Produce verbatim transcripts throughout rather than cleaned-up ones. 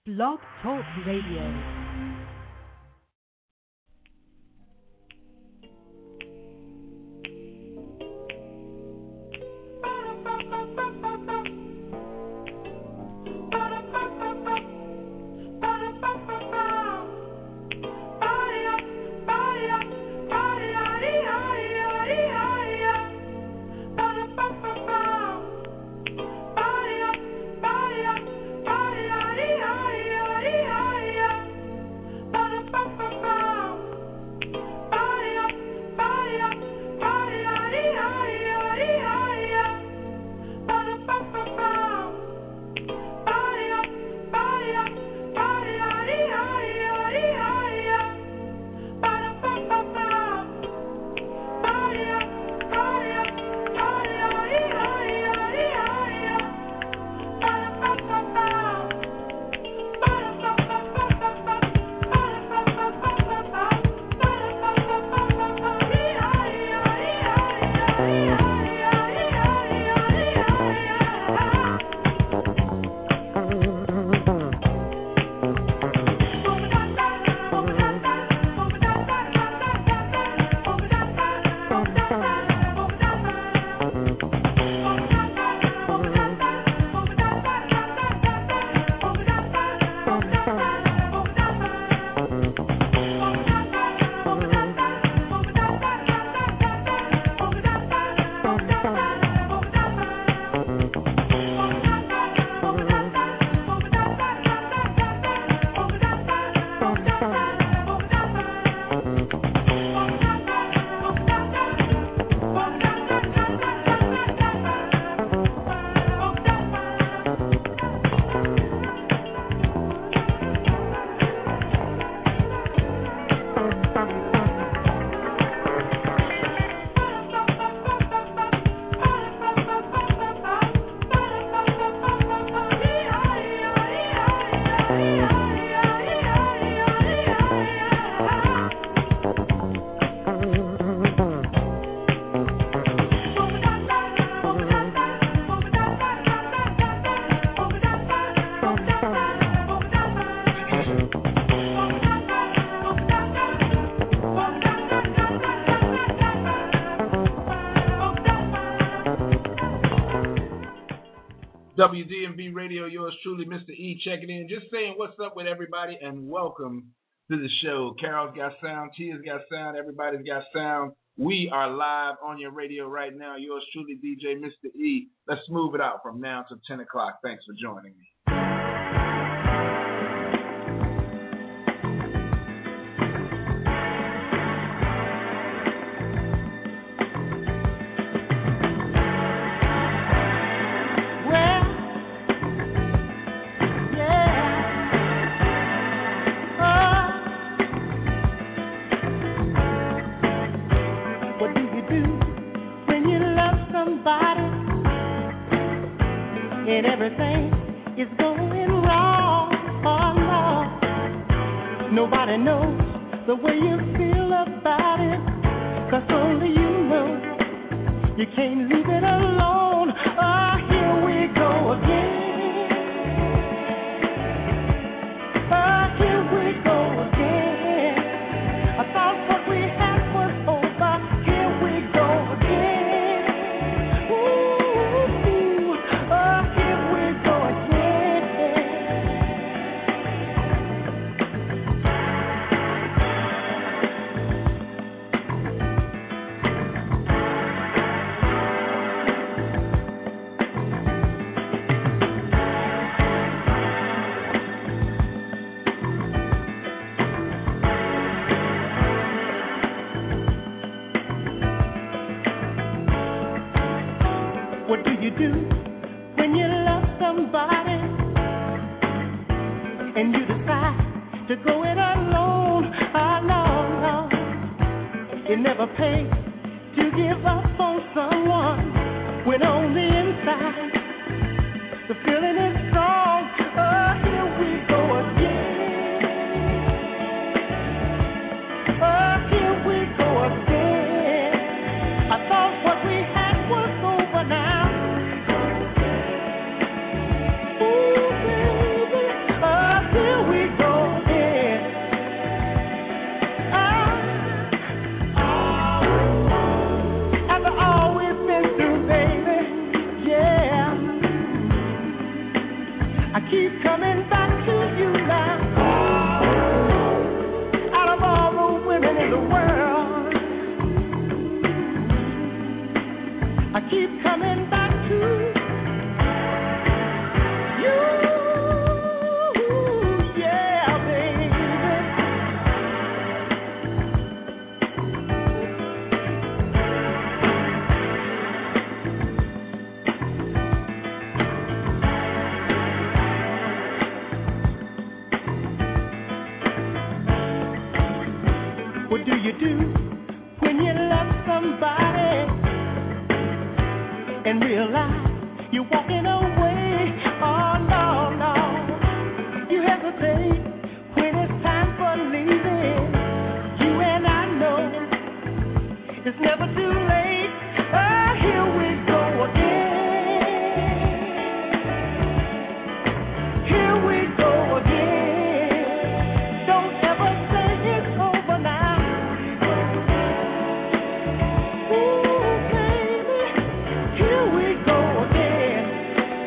Blog Talk Radio. W D M V Radio, yours truly, Mister E, checking in. Just saying what's up with everybody and welcome to the show. Carol's got sound, Tia's got sound, everybody's got sound. We are live on your radio right now. Yours truly, D J Mister E. Let's move it out from now till ten o'clock. Thanks for joining me. And everything is going wrong, oh Lord. Nobody knows the way you feel about it, 'cause only you know. You can't leave it alone. Oh, here we go again. Oh, here we go again. I thought what we had was over. Here we go again. Ooh, oh, here we go again. What do you do when you love somebody and you decide to go it alone? Oh, no, no. It never pays to give up on someone when on the inside the feeling is strong. Oh, here we go again. Oh, here we go again. I thought what we had was over now. Ooh, baby, oh, Here we go again.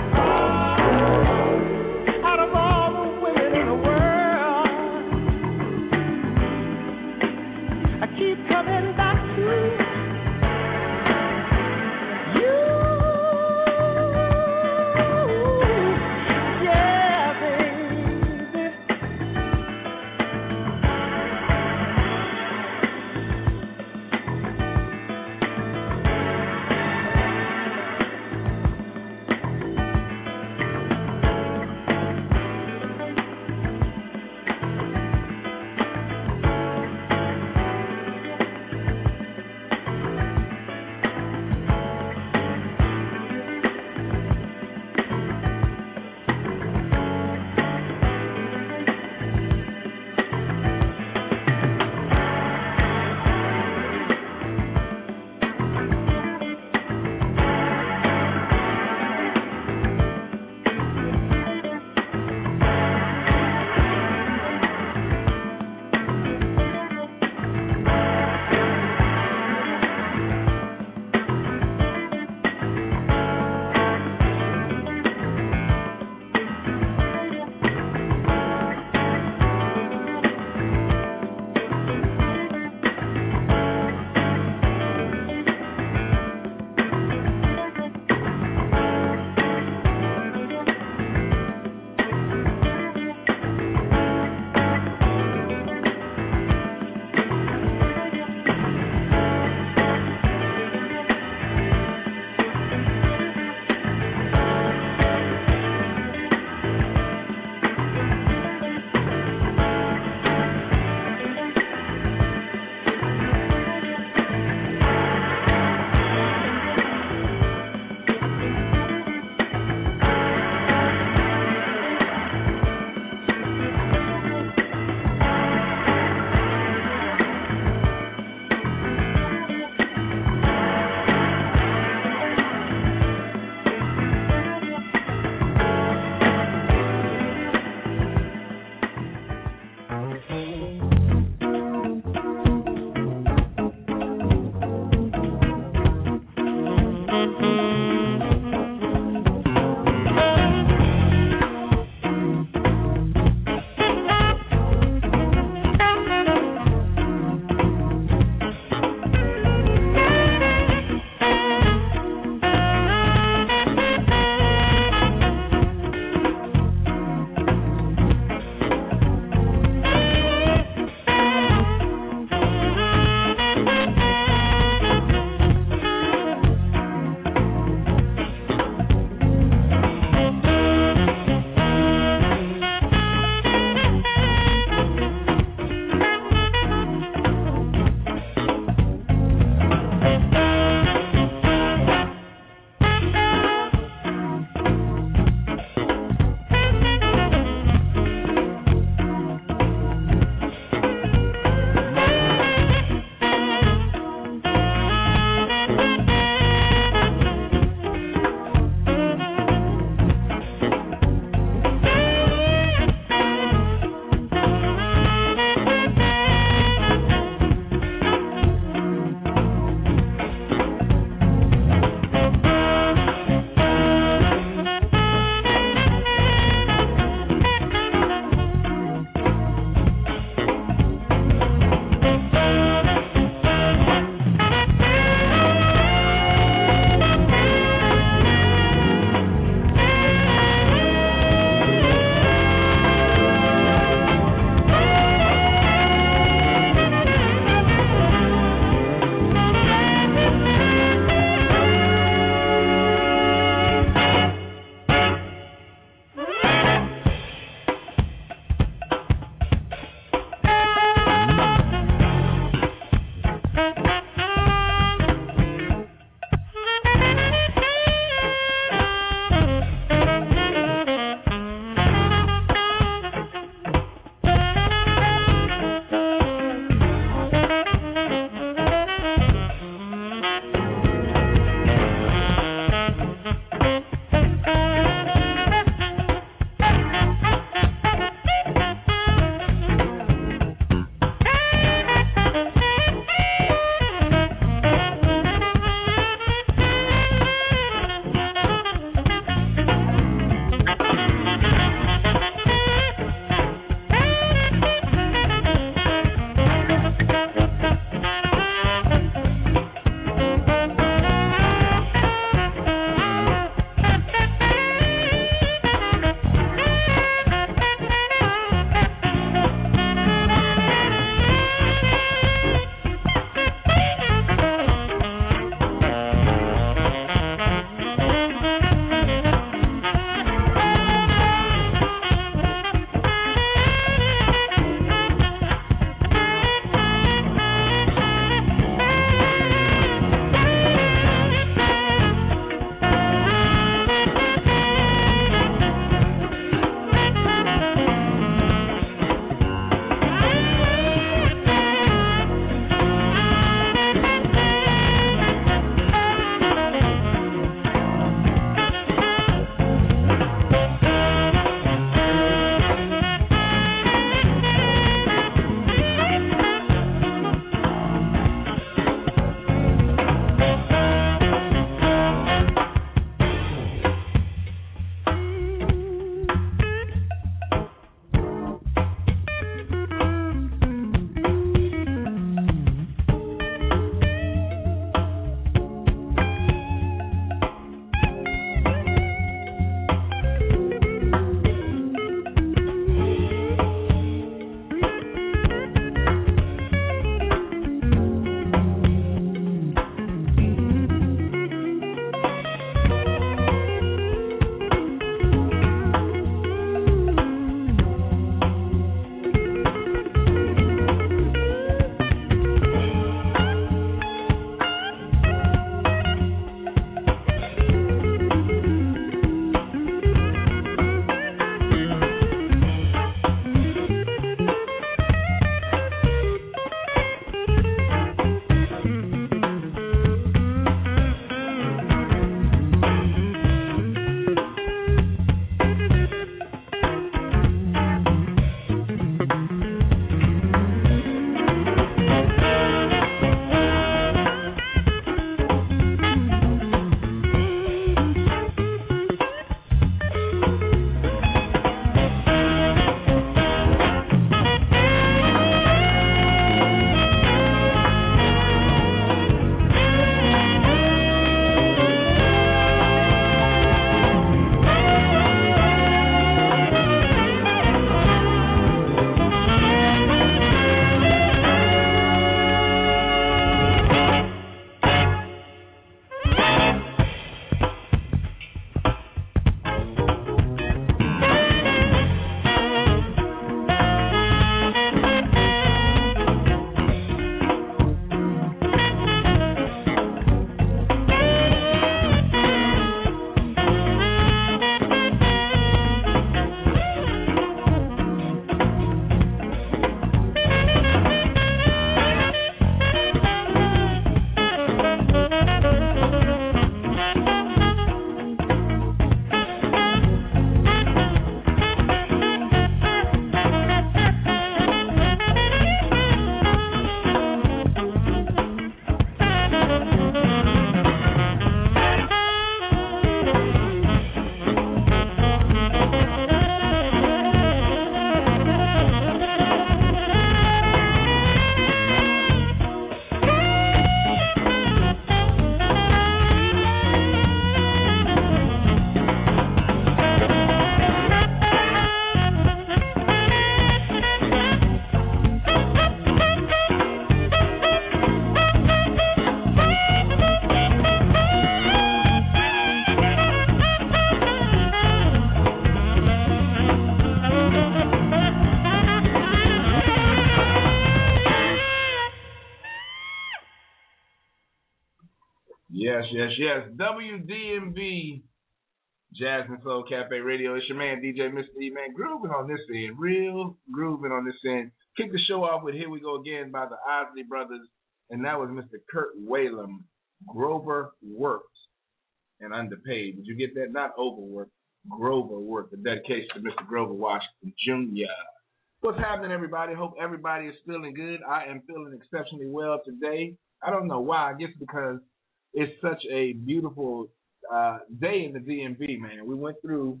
Yes, yes, yes. W D M V, Jazz and Soul Cafe Radio. It's your man, D J Mister E, man. Grooving on this end. Real grooving on this end. Kick the show off with Here We Go Again by the Osley Brothers. And that was Mister Kurt Whalum, Grover Works, and Underpaid. Did you get that? Not overworked. Grover Works. A dedication to Mister Grover Washington Junior What's happening, everybody? Hope everybody is feeling good. I am feeling exceptionally well today. I don't know why. I guess because it's such a beautiful uh, day in the D M V, man. We went through,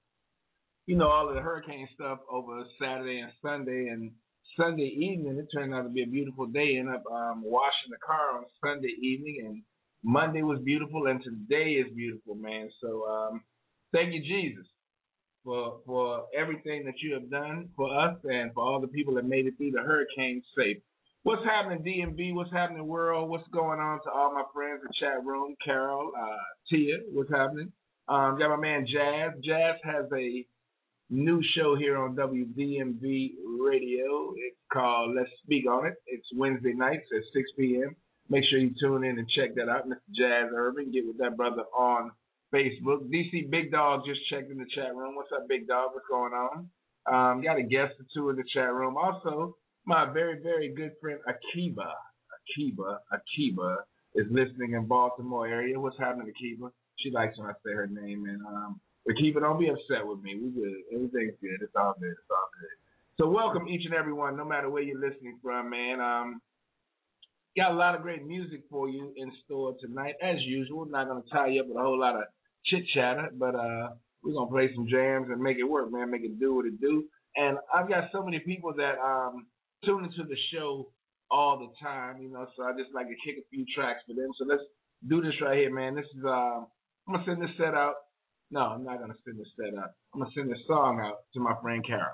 you know, all of the hurricane stuff over Saturday and Sunday, and Sunday evening, it turned out to be a beautiful day. Ended up um, washing the car on Sunday evening, and Monday was beautiful, and today is beautiful, man. So um, thank you, Jesus, for for everything that you have done for us and for all the people that made it through the hurricane safe. What's happening, D M V? What's happening, world? What's going on to all my friends in the chat room? Carol, uh, Tia, what's happening? Um, got my man Jazz. Jazz has a new show here on W D M V Radio. It's called Let's Speak on It. It's Wednesday nights at six p.m. Make sure you tune in and check that out. Mister Jazz Irvin, get with that brother on Facebook. D C Big Dog just checked in the chat room. What's up, Big Dog? What's going on? Um, got a guest or two in the chat room. Also, my very, very good friend Akiba, Akiba, Akiba is listening in Baltimore area. What's happening, Akiba? She likes when I say her name. And um, Akiba, don't be upset with me. We good. Everything's good. It's all good. It's all good. So welcome each and every one, no matter where you're listening from, man. Um, got a lot of great music for you in store tonight, as usual. Not going to tie you up with a whole lot of chit-chatter, but uh, we're going to play some jams and make it work, man. Make it do what it do. And I've got so many people that um, – tune into the show all the time, you know, so I just like to kick a few tracks for them. So let's do this right here, man. This is, uh, I'm going to send this set out. No, I'm not going to send this set out. I'm going to send this song out to my friend Carol.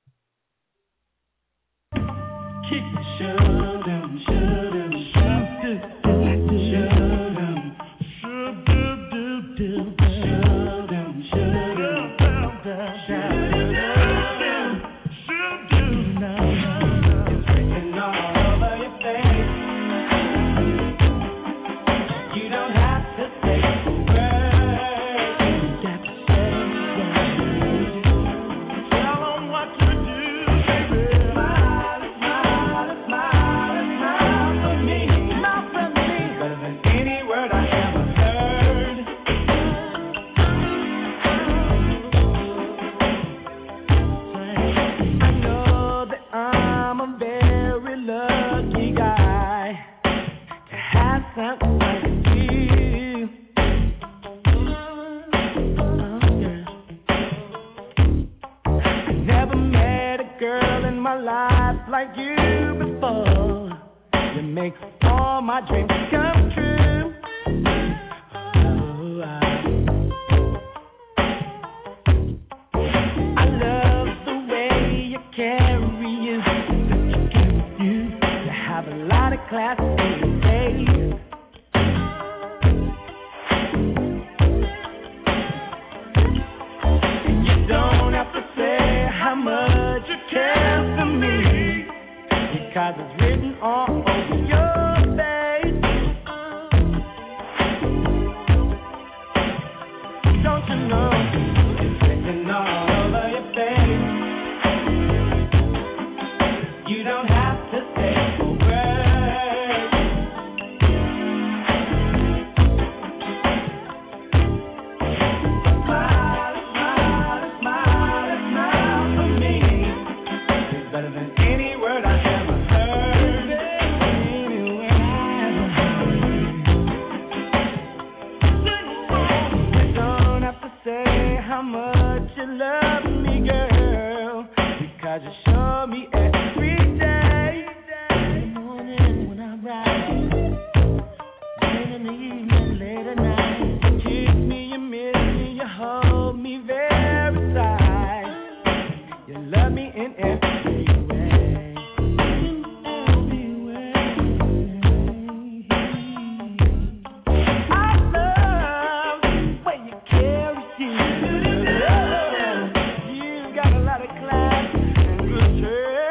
Kick the show down, show down, show down, show down, show down, show down, show down, show down, show down. Like you before, you make all my dreams come true. Oh, I, I love the way you carry you, you, you, you have a lot of class in your face. You don't have to say how much you care for me, because it's written all over your face. Don't you know it's written all over your face? You don't have to say a word. Smile, smile, smile, smile for me. It's better than any word I ever heard. You don't have to say how much you love me, girl, because you show me every day. In the morning when I rise, late in the evening, late at night, you kiss me, you miss me, you hold me very tight. You love me in every way. You got a lot of class and good taste.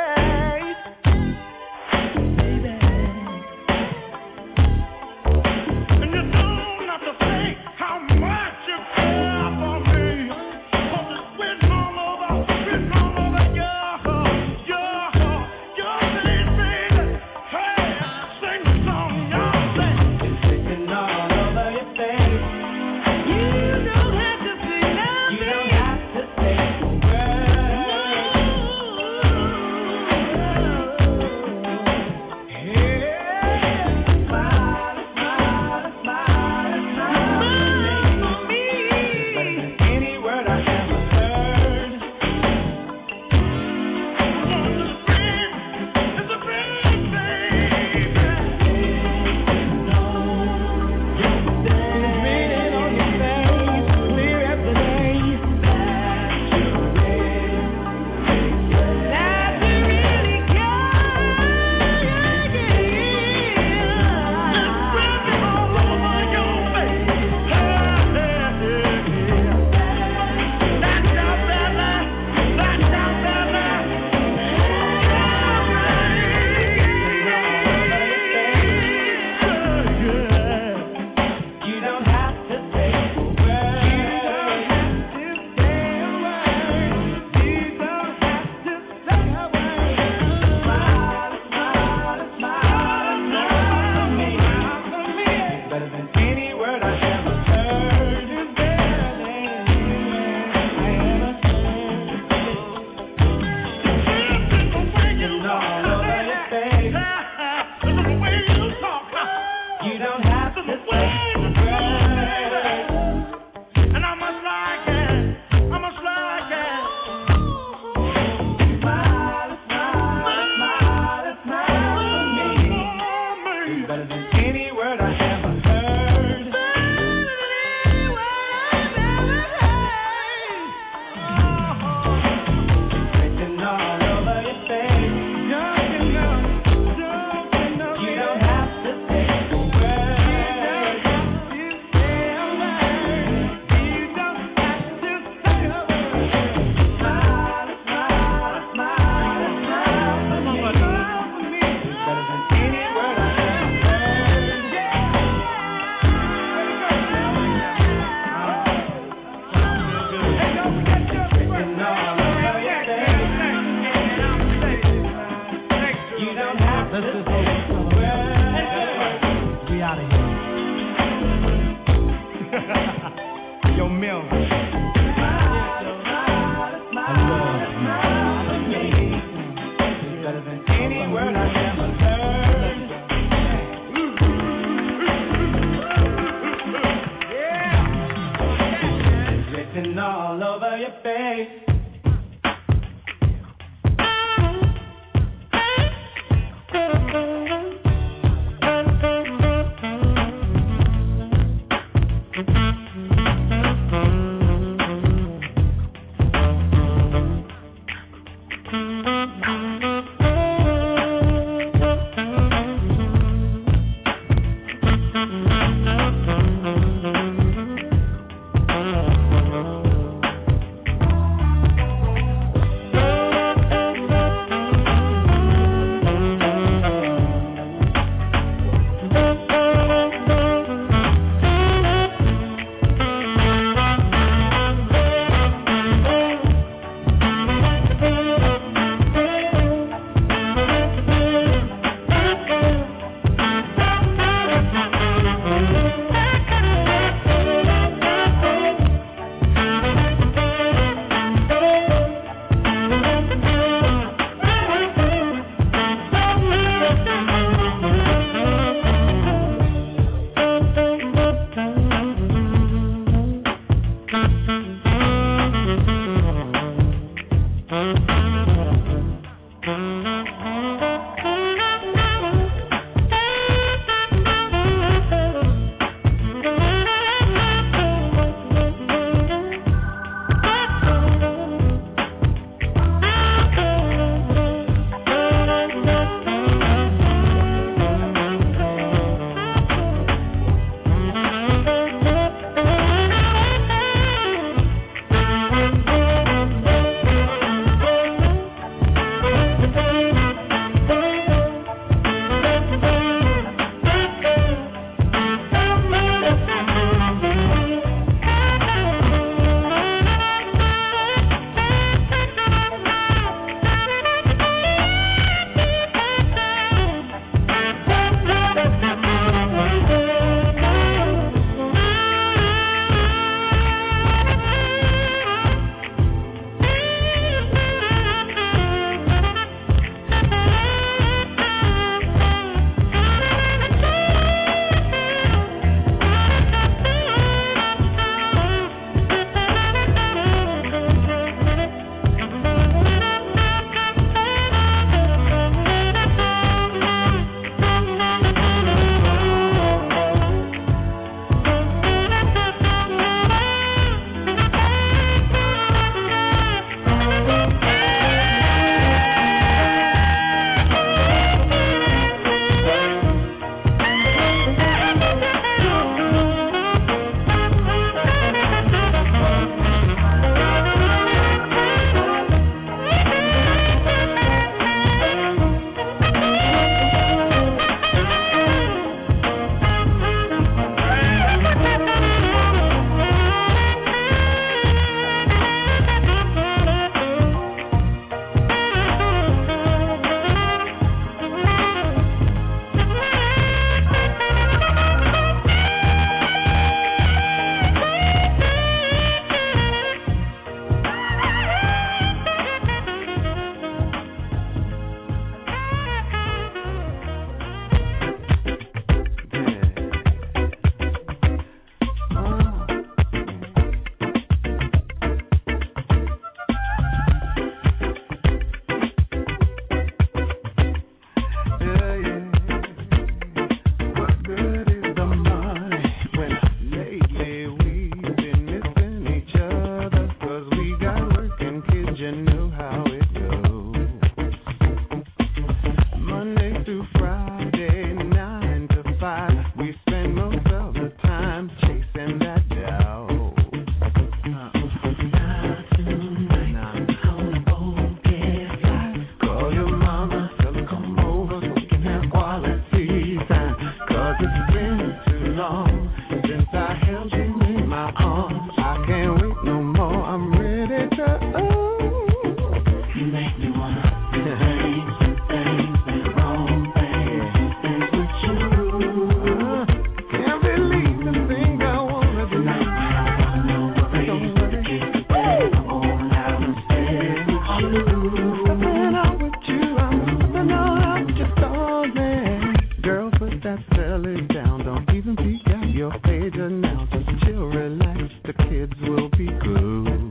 Oh, I can't wait no more. I'm ready to. Oh. You make me wanna do things, do things, do the wrong things, do things with you. Uh, can't believe the things I wanna do. Tonight I wanna know what it is to keep the day. I wanna have and stay with you. Stepping out with you, I'm stepping out with your darling. Girl, put that belly down. Don't even peek out your pager now. Just chill, relax. The kids will be good.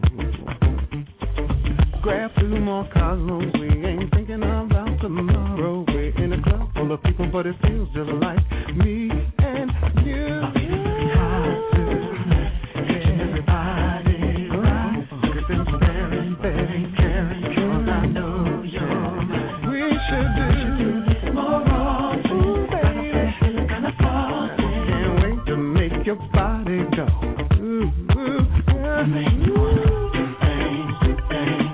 Grab two more Cosmos. We ain't thinking about tomorrow. We're in a club full of people, but it feels just like me and you. My feet are hot tonight. Catching everybody right. Skipping, staring, betting, caring. Cause I know you're mine. We should do this more often. Got a place feeling kinda fun. Can't wait to make your body go. Ooh, ooh, yeah. Make me wanna do things, do things.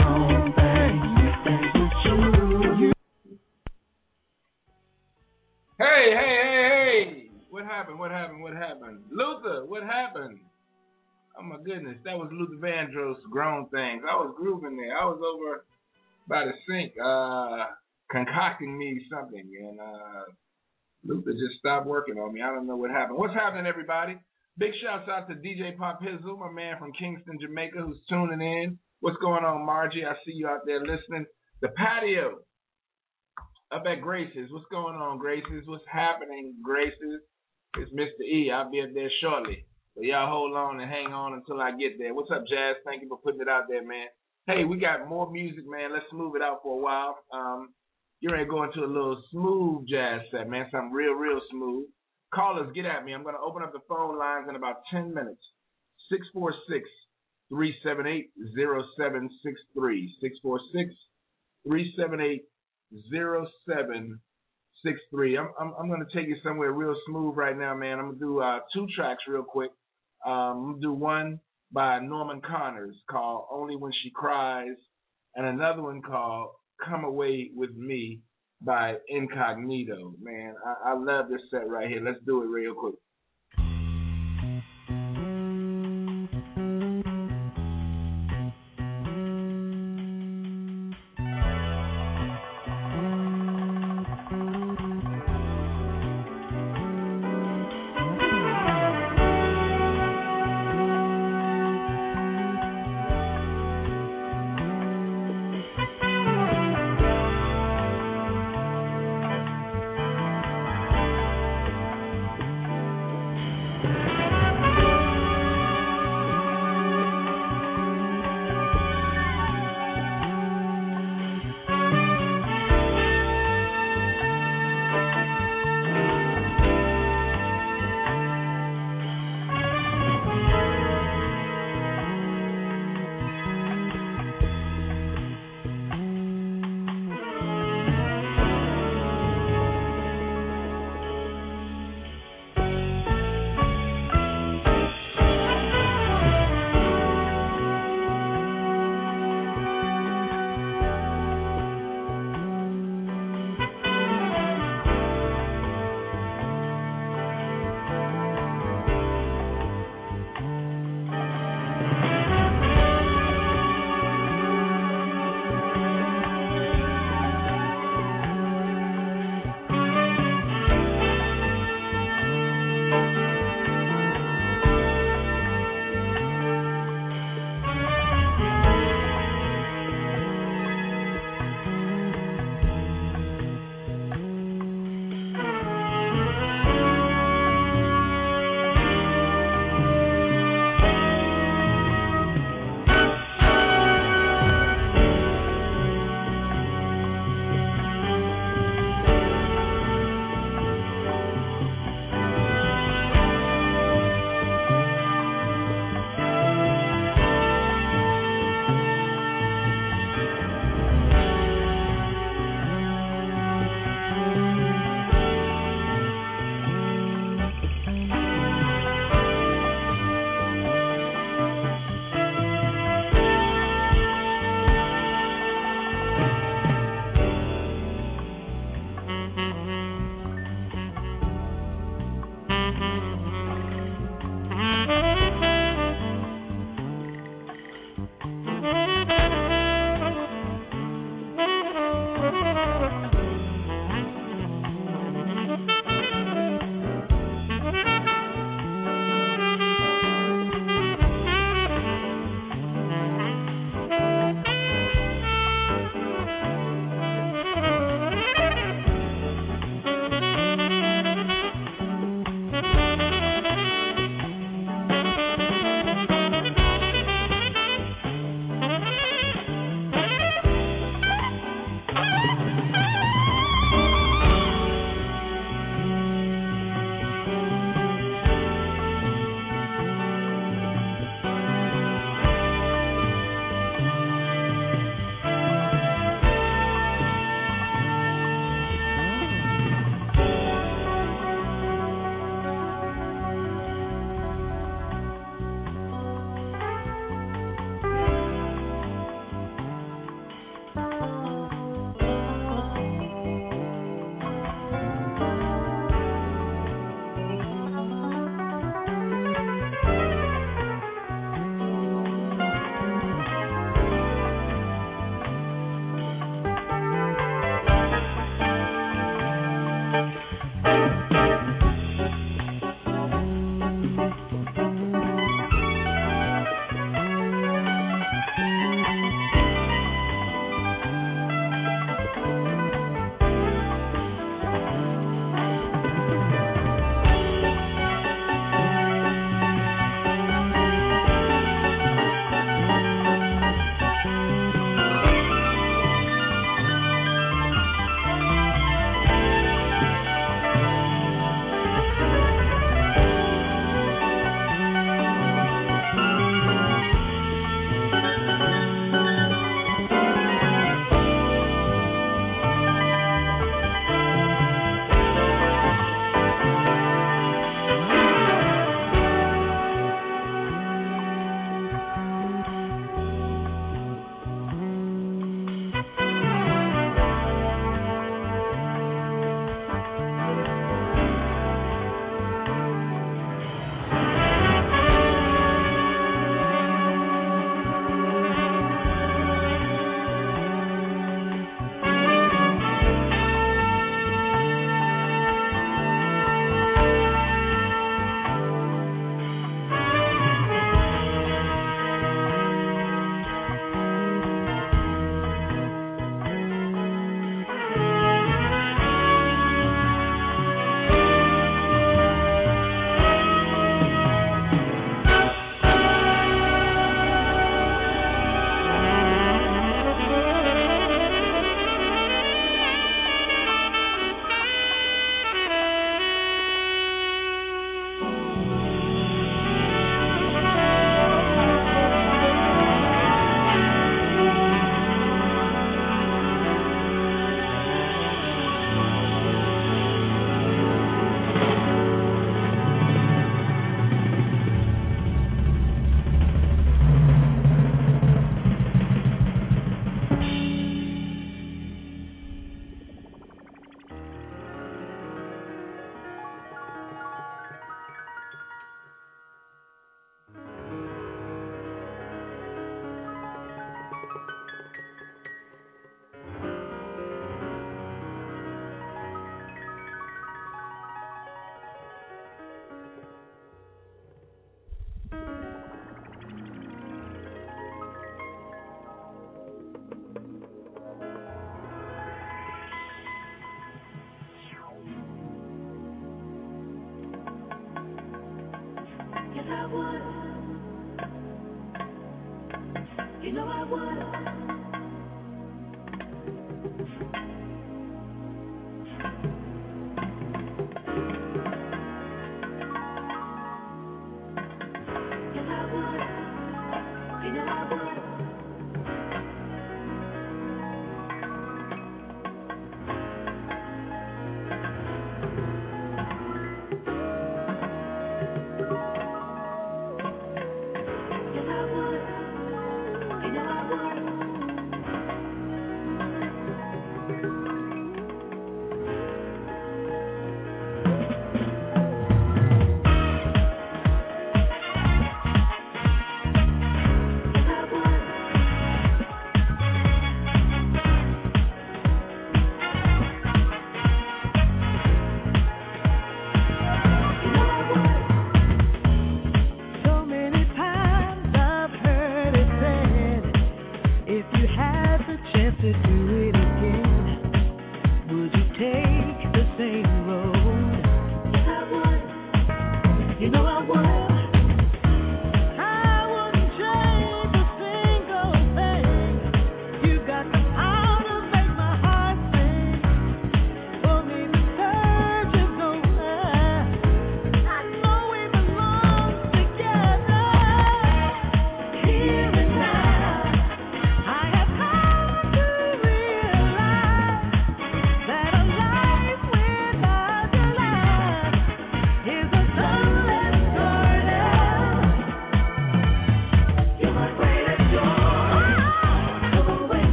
Hey, hey, hey, hey! What happened? What happened? What happened? Luther, what happened? Oh my goodness, that was Luther Vandross, Grown Things. I was grooving there. I was over by the sink, uh, concocting me something, and uh, Luther just stopped working on me. I don't know what happened. What's happening, everybody? Big shouts out to D J Pop Hizzle, my man from Kingston, Jamaica, who's tuning in. What's going on, Margie? I see you out there listening. The patio up at Grace's. What's going on, Grace's? What's happening, Grace's? It's Mister E. I'll be up there shortly. So y'all hold on and hang on until I get there. What's up, Jazz? Thank you for putting it out there, man. Hey, we got more music, man. Let's move it out for a while. Um, you're ready to go into a little smooth jazz set, man. Something real, real smooth. Callers, get at me. I'm going to open up the phone lines in about ten minutes. six four six, three seven eight, zero seven six three. six four six, three seven eight, zero seven six three. I'm I'm I'm gonna take you somewhere real smooth right now, man. I'm gonna do uh, two tracks real quick. Um, I'm gonna do one by Norman Connors called "Only When She Cries," and another one called "Come Away with Me" by Incognito. Man, I, I love this set right here. Let's do it real quick. know I would. Yes, I would. You know I would. Yes, I would. You know I would.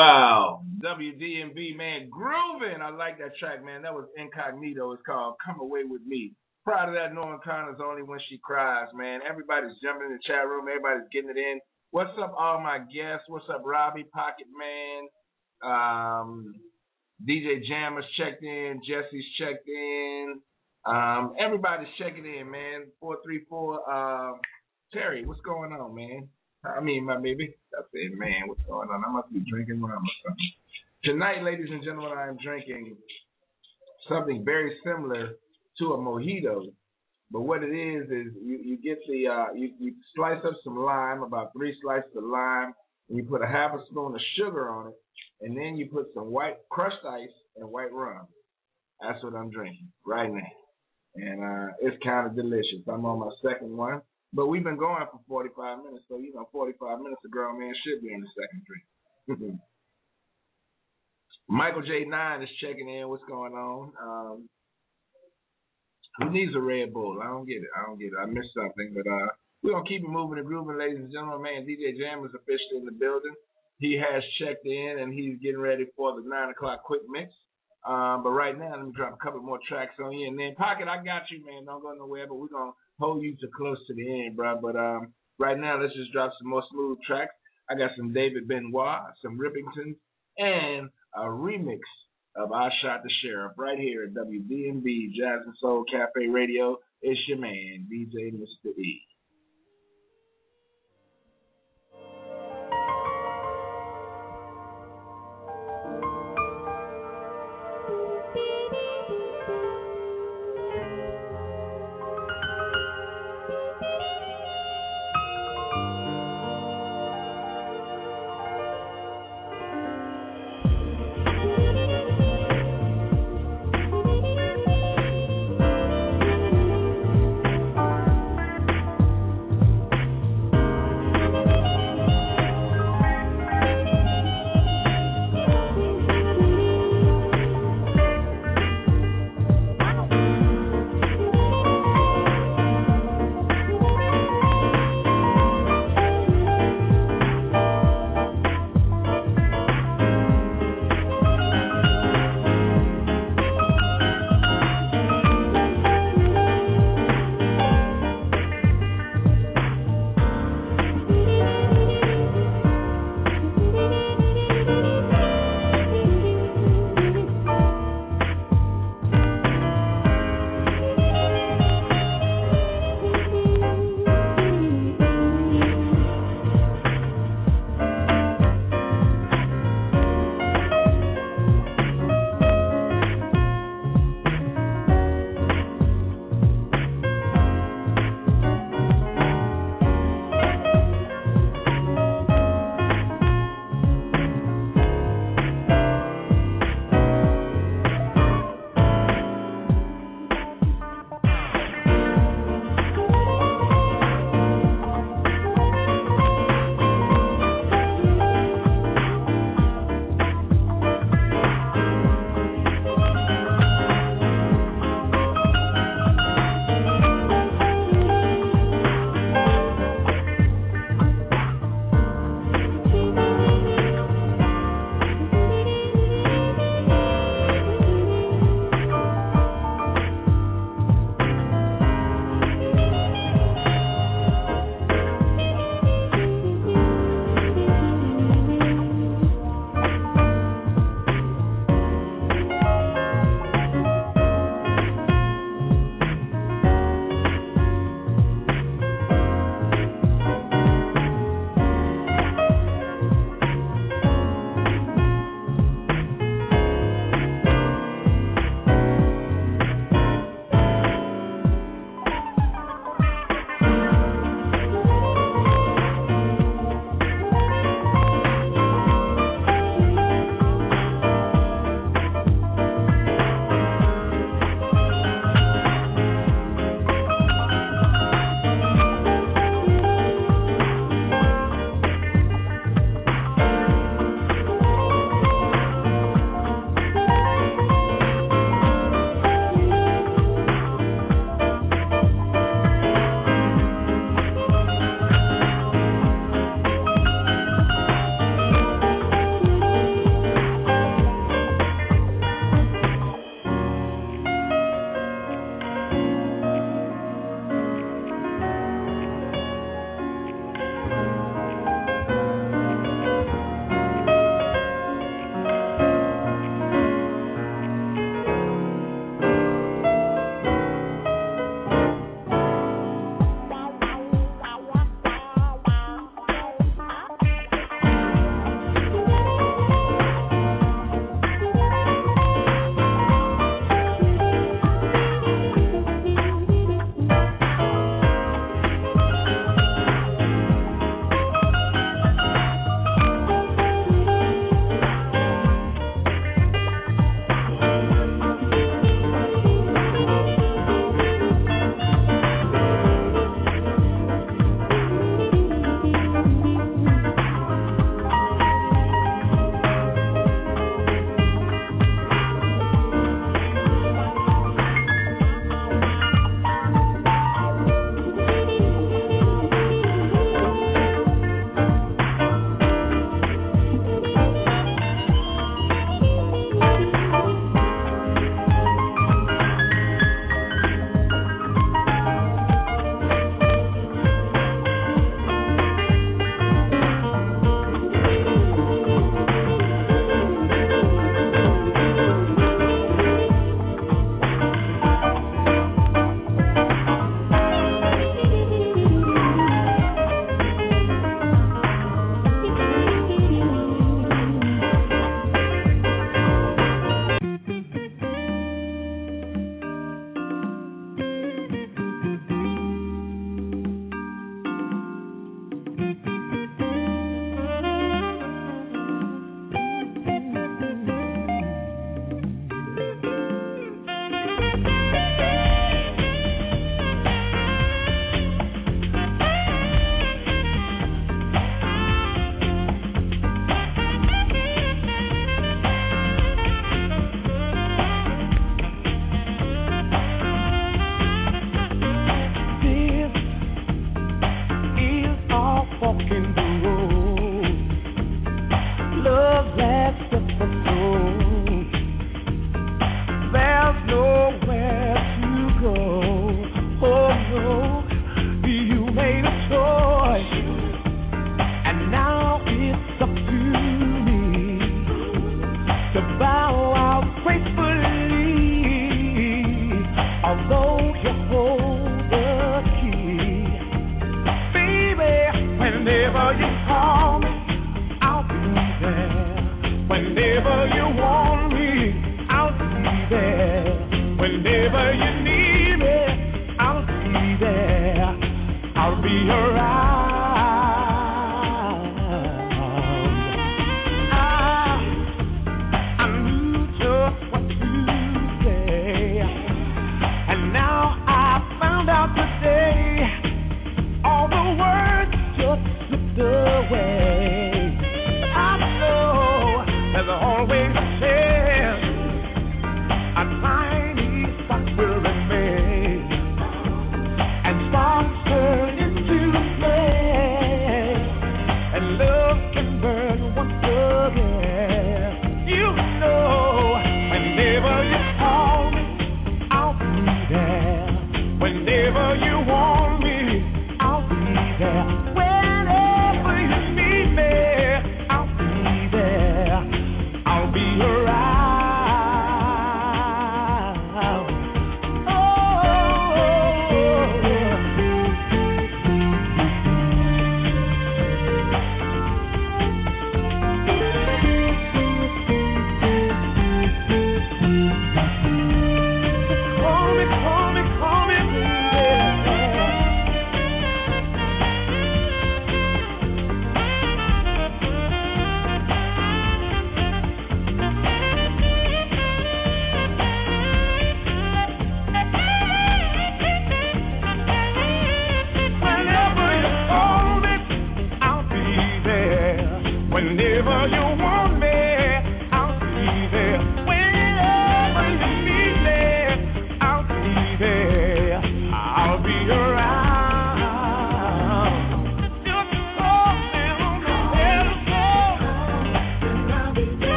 Wow. W D M B, man, grooving. I like that track, man. That was Incognito. It's called Come Away With Me. Proud of that, Norman Connors, Only When She Cries, man. Everybody's jumping in the chat room. Everybody's getting it in. What's up, all my guests? What's up, Robbie, Pocket Man? Um, D J Jammer's checked in. Jesse's checked in. Um, everybody's checking in, man. four three four. Um, Terry, what's going on, man? I mean, my baby. I said, man, what's going on? I must be drinking rum or something. Tonight, ladies and gentlemen, I am drinking something very similar to a mojito. But what it is is you, you get the uh, you, you slice up some lime, about three slices of lime, and you put a half a spoon of sugar on it, and then you put some white crushed ice and white rum. That's what I'm drinking right now, and uh, it's kind of delicious. I'm on my second one, but we've been going for forty-five minutes, so you know, forty-five minutes a grown man should be on the second drink. Michael J nine is checking in. What's going on? Um, who needs a Red Bull? I don't get it. I don't get it. I missed something, but uh, we're gonna keep it moving and grooving, ladies and gentlemen. Man, D J Jam is officially in the building. He has checked in and he's getting ready for the nine o'clock quick mix. Um, but right now, let me drop a couple more tracks on you, and then Pocket, I got you, man. Don't go nowhere, but we're gonna hold you to close to the end, bro. But um, right now, let's just drop some more smooth tracks. I got some David Benoit, some Rippingtons, and a remix of I Shot the Sheriff right here at W D M B Jazz and Soul Cafe Radio. It's your man, D J Mister E. Thank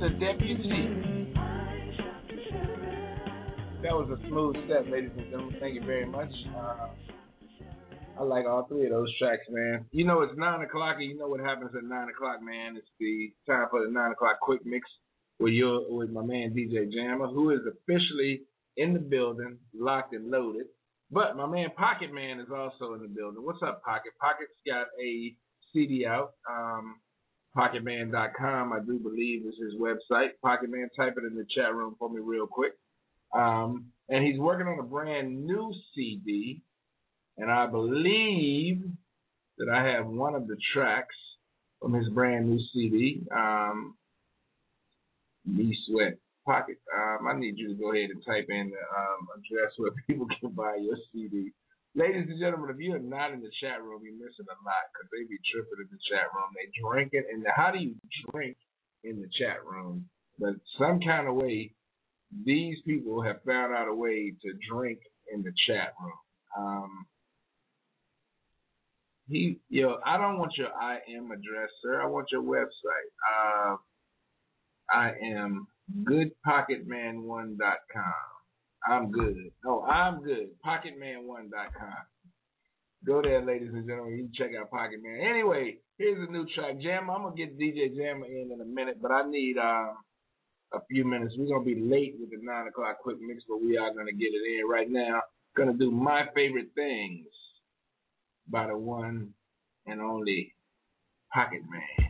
the deputy. That was a smooth step, ladies and gentlemen. Thank you very much. Uh, I like all three of those tracks, man. You know, it's nine o'clock, and you know what happens at nine o'clock, man. It's the time for the nine o'clock quick mix with your with my man D J Jammer, who is officially in the building, locked and loaded. But my man Pocket Man is also in the building. What's up, Pocket? Pocket's got a C D out. Um, pocket man dot com, I do believe, is his website. Pocket Man, type it in the chat room for me real quick. Um, and he's working on a brand new C D. And I believe that I have one of the tracks from his brand new C D, um, Me Sweat Pocket. Um, I need you to go ahead and type in the um, address where people can buy your C D. Ladies and gentlemen, if you're not in the chat room, you're missing a lot because they be tripping in the chat room. They drink it. And how do you drink in the chat room? But some kind of way, these people have found out a way to drink in the chat room. Um, He, yo, I don't want your I M address, sir. I want your website. Uh, I am good pocket man one dot com. I'm good. No, I'm good. pocket man one dot com. Go there, ladies and gentlemen. You can check out Pocket Man. Anyway, here's a new track. Jam, I'm going to get D J Jammer in in a minute, but I need uh, a few minutes. We're going to be late with the nine o'clock quick mix, but we are going to get it in right now. Going to do My Favorite Things by the one and only Pocket Man.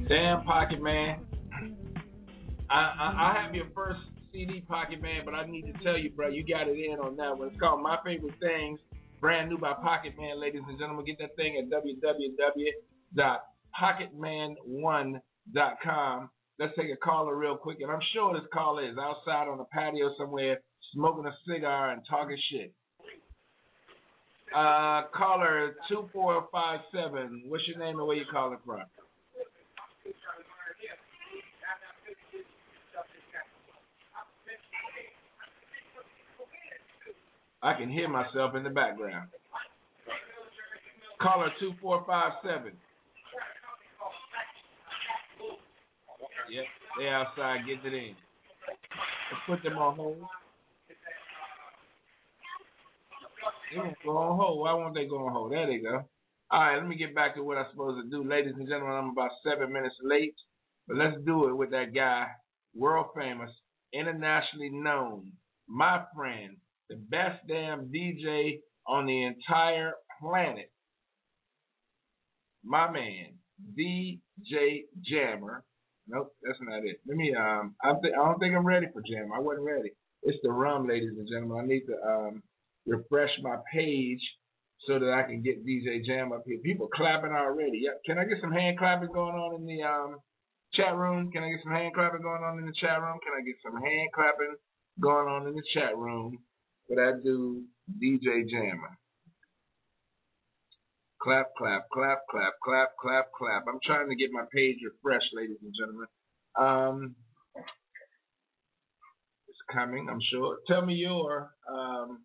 Damn Pocket Man. I, I I have your first C D, Pocket Man, but I need to tell you, bro, you got it in on that one. It's called My Favorite Things, brand new by Pocket Man, ladies and gentlemen. Get that thing at w w w dot pocket man one dot com. Let's take a caller real quick, and I'm sure this caller is outside on the patio somewhere smoking a cigar and talking shit. Uh, caller two four five seven. What's your name and where you calling from? I can hear myself in the background. Caller two four five seven. Yep, they outside getting it in. Let's put them on hold. They won't go on hold. Why won't they go on hold? There they go. All right, let me get back to what I'm supposed to do. Ladies and gentlemen, I'm about seven minutes late, but let's do it with that guy, world famous, internationally known, my friend, the best damn D J on the entire planet, my man, D J Jammer. Nope, that's not it. Let me. Um, I, th- I don't think I'm ready for Jammer. I wasn't ready. It's the rum, ladies and gentlemen. I need to um, refresh my page so that I can get D J Jam up here. People clapping already. Yep. Can I get some hand clapping going on in the um, chat room? Can I get some hand clapping going on in the chat room? Can I get some hand clapping going on in the chat room for that dude, D J Jammer? Clap, clap, clap, clap, clap, clap, clap. I'm trying to get my page refreshed, ladies and gentlemen. Um, it's coming, I'm sure. Tell me your, um,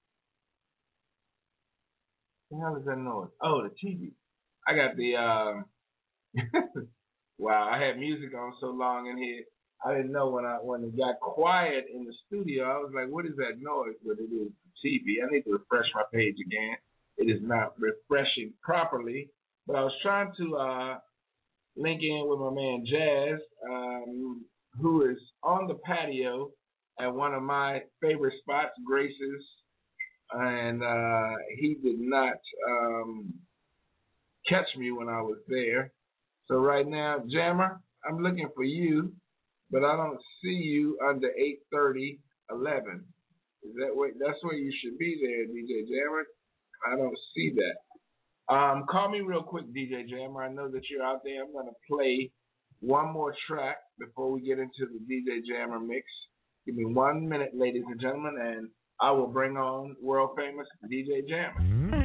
what the hell is that noise? Oh, the T V. I got the, um, wow, I had music on so long in here. I didn't know when I when it got quiet in the studio. I was like, what is that noise? But it is the T V. I need to refresh my page again. It is not refreshing properly, but I was trying to uh, link in with my man Jazz, um, who is on the patio at one of my favorite spots, Grace's, and uh, he did not um, catch me when I was there. So right now, Jammer, I'm looking for you, but I don't see you under eight thirty eleven. Is that way? That's where you should be there, D J Jammer. I don't see that. Um, call me real quick, D J Jammer. I know that you're out there. I'm going to play one more track before we get into the D J Jammer mix. Give me one minute, ladies and gentlemen, and I will bring on world famous D J Jammer. Mm-hmm.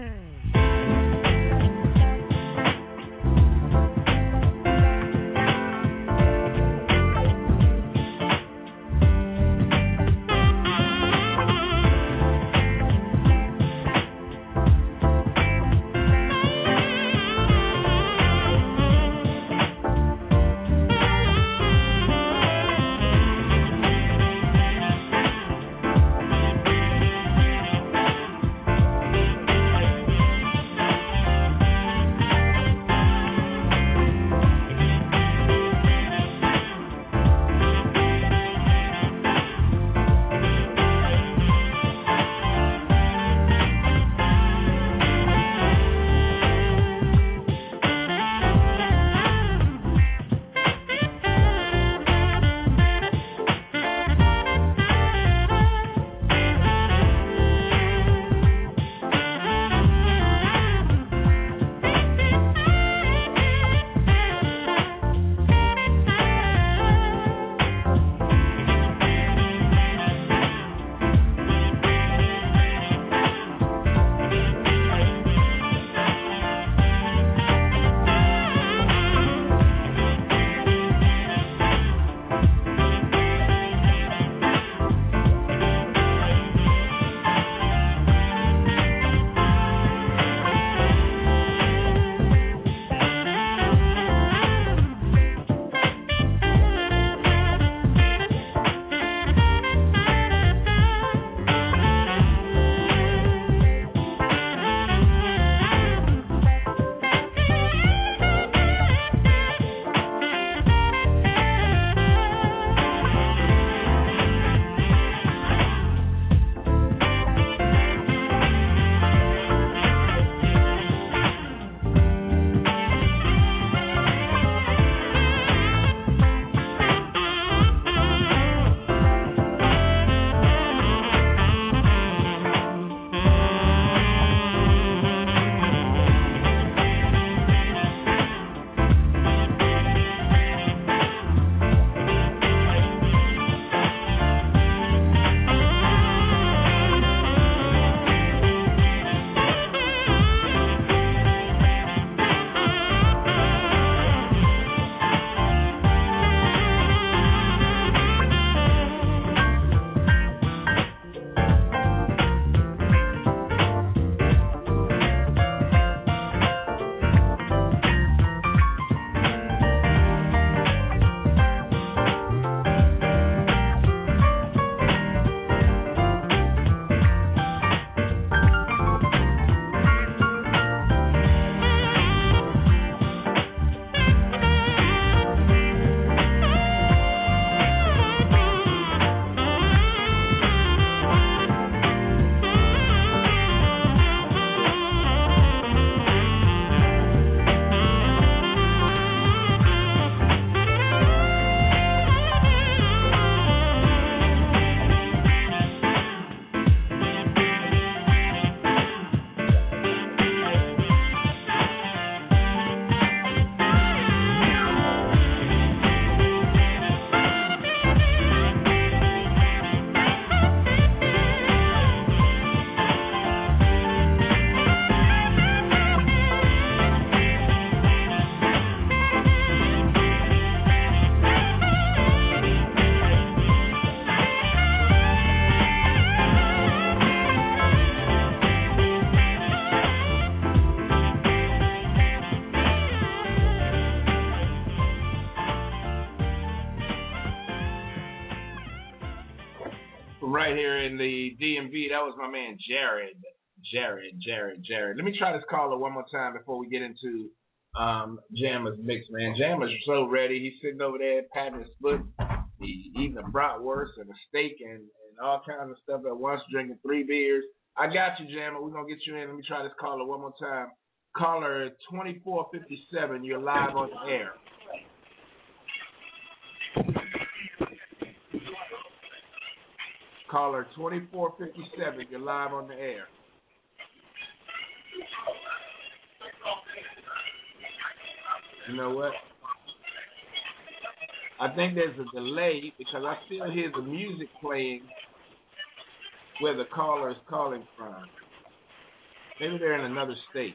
D M V. That was my man Jared. Jared, Jared, Jared. Let me try this caller one more time before we get into um, Jammer's mix, man. Jammer's so ready. He's sitting over there patting his foot. He eating a bratwurst and a steak and, and all kinds of stuff at once, drinking three beers. I got you, Jammer. We're going to get you in. Let me try this caller one more time. Caller twenty-four fifty-seven. You're live on the air. Caller twenty-four fifty-seven. You're live on the air. You know what? I think there's a delay because I still hear the music playing where the caller is calling from. Maybe they're in another state.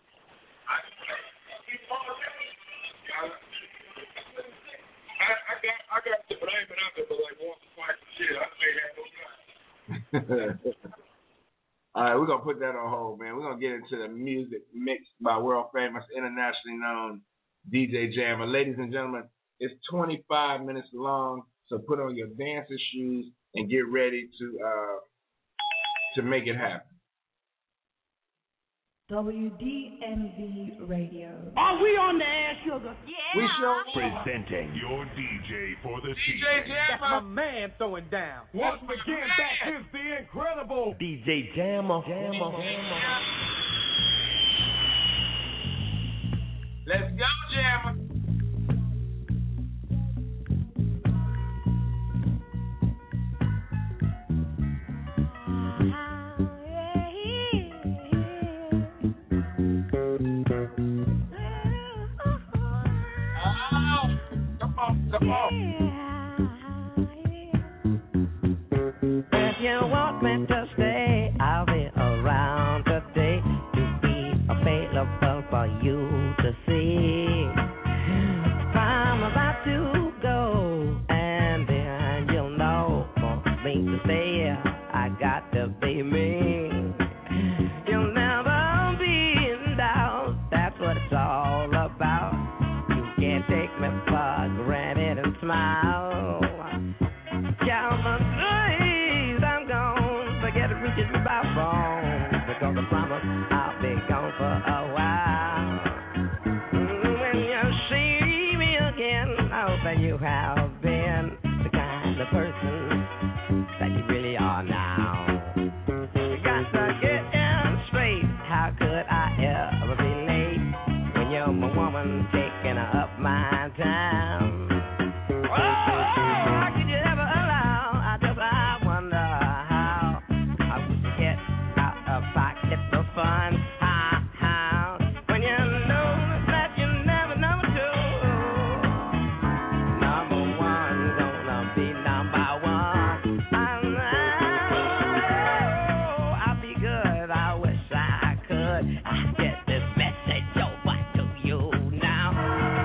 I, I got I got to blame it out there, but like once or twice shit, I may have no time. All right, we're gonna put that on hold, man. We're gonna get into the music mixed by world famous, internationally known D J Jammer. Ladies and gentlemen, it's twenty-five minutes long, so put on your dancing shoes and get ready to uh, to make it happen. W D M V Radio. Are we on the air, sugar? Yeah. We show presenting your D J for the D J season. That's my Jammer. man throwing down. Once Once again, that is the incredible D J Jammer. Jammer. Let's go, Jammer. Come on. If you want me to stay, I'll be around today to be available for you to see. If I'm about to go, and then you'll know for me to stay, I got to be me. You'll never be in doubt, that's what it's all about. You can't take me for granted and smile. Count my days, I'm gone. Forget it reaches me by phone. Because I promise I'll be gone for a while. Mm, when you see me again, I hope that you have been the kind of person that you really are now. You got to get in straight. How could I ever be late when you're my woman taking up my time? Oh, how could you ever allow? I just I wonder how I would get out of pocket the fun. How, how when you know that you never number two, number one gonna be number one. I know I'll be good. I wish I could. I get this message over to you now.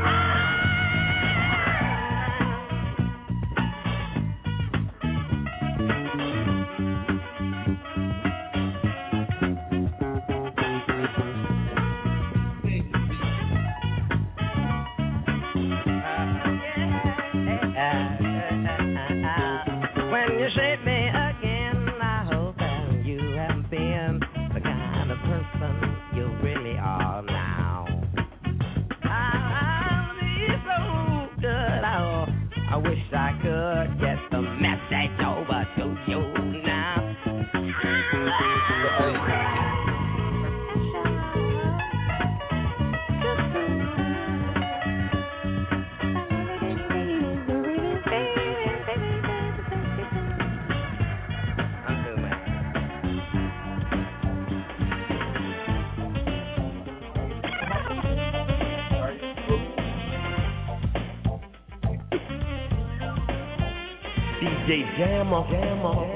When you shake me again, I hope that you have been the kind of person you really are now. I'll be so good. I, I wish I could get the message over to you now. D J Jammer. Jammer.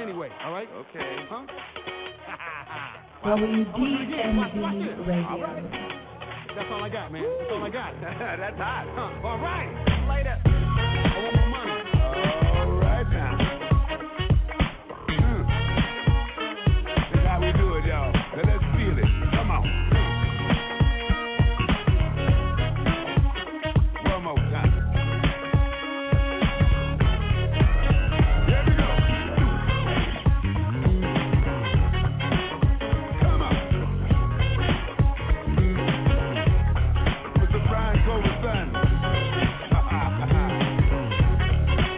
anyway, all right? Okay. Huh? W D M V Radio. All right. That's all I got, man. That's all I got. That's hot. Huh. All right. Later. I want more money. All right now. Mm. That's how we do it, y'all. Now let's feel it. Come on. Mm. One more time. Here we go. Come on. Mister Brian Clover son.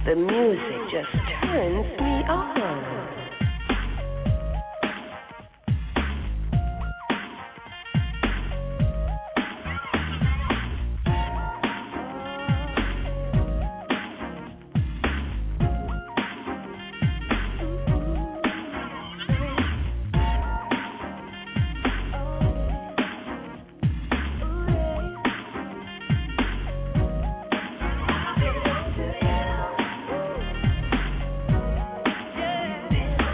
The music just turns me on. This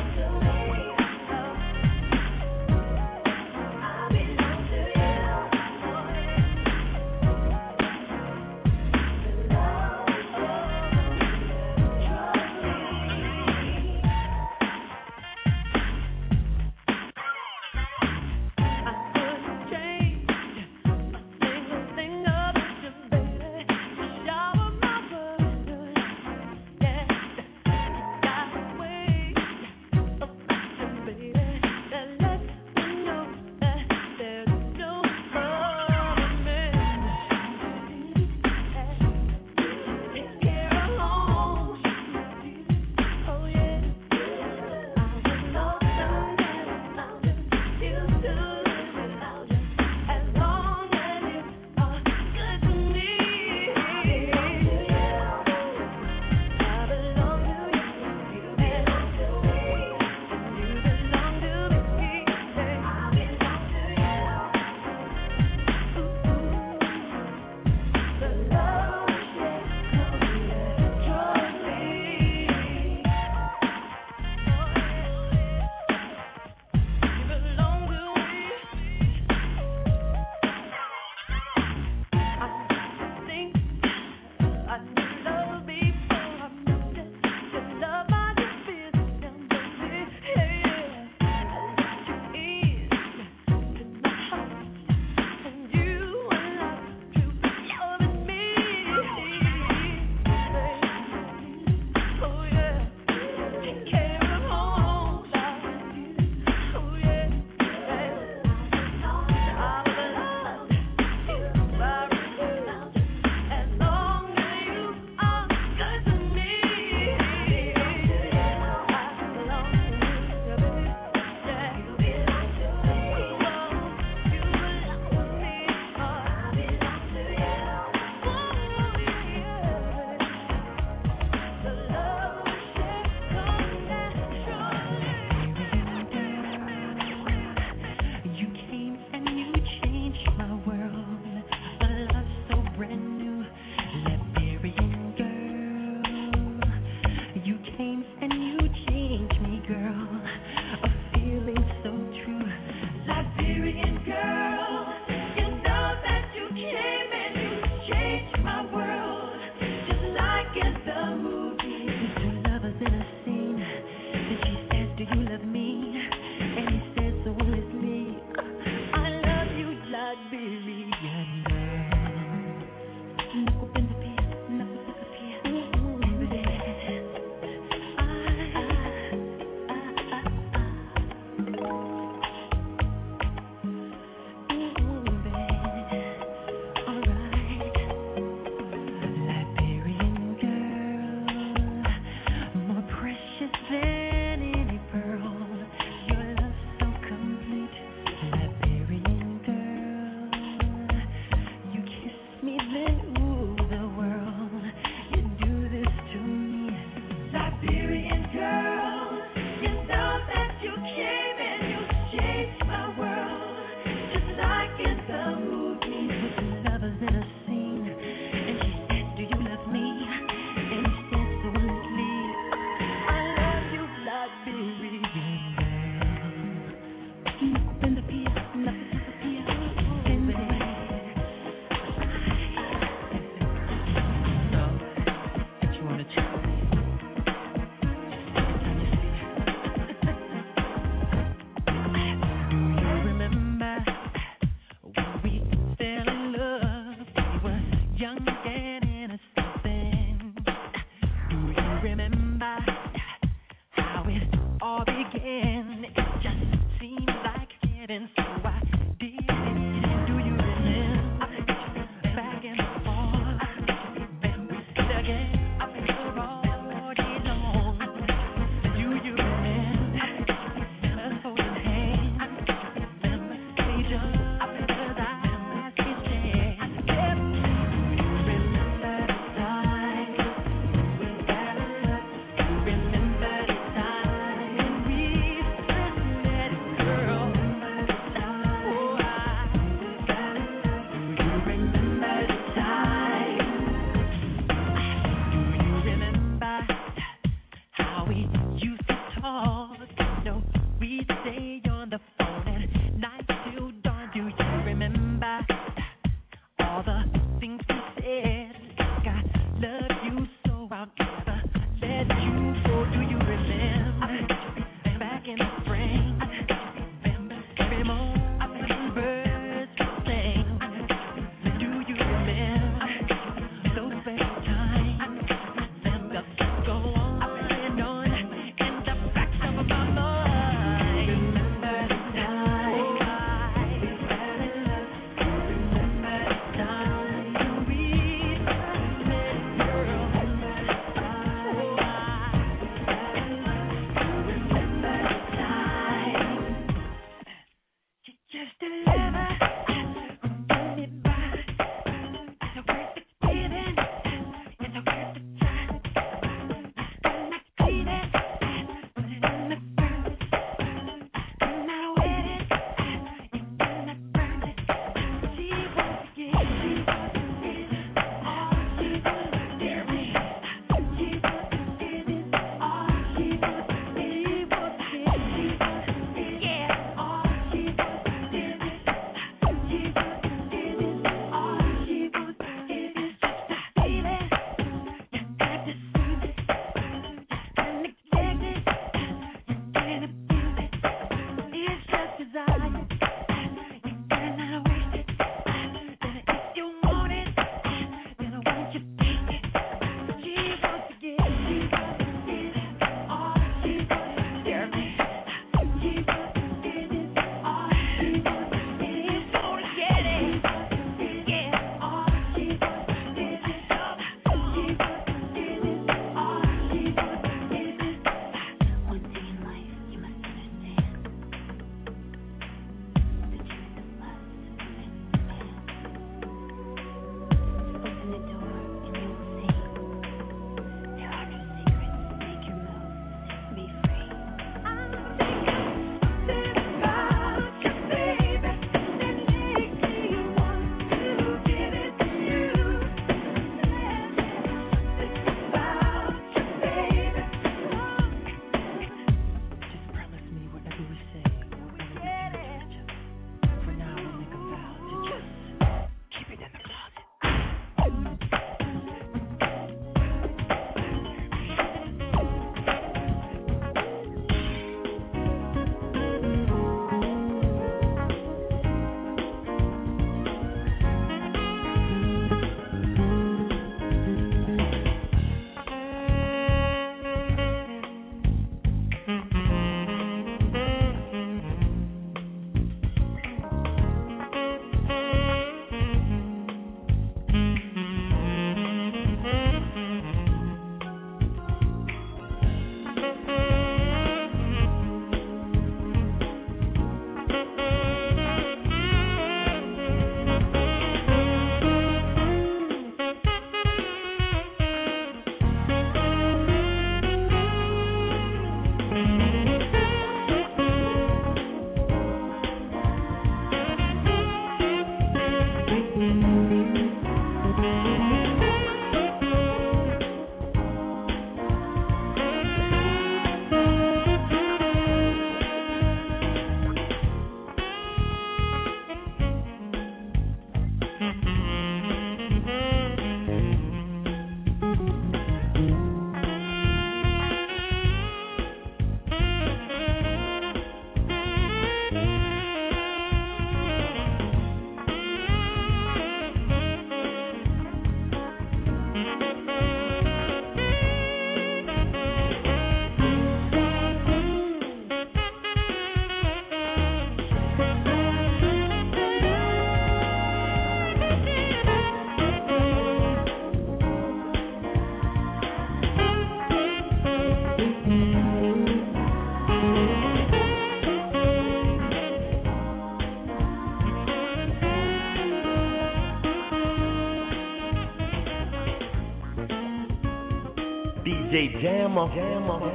D J Jammer. Jammer.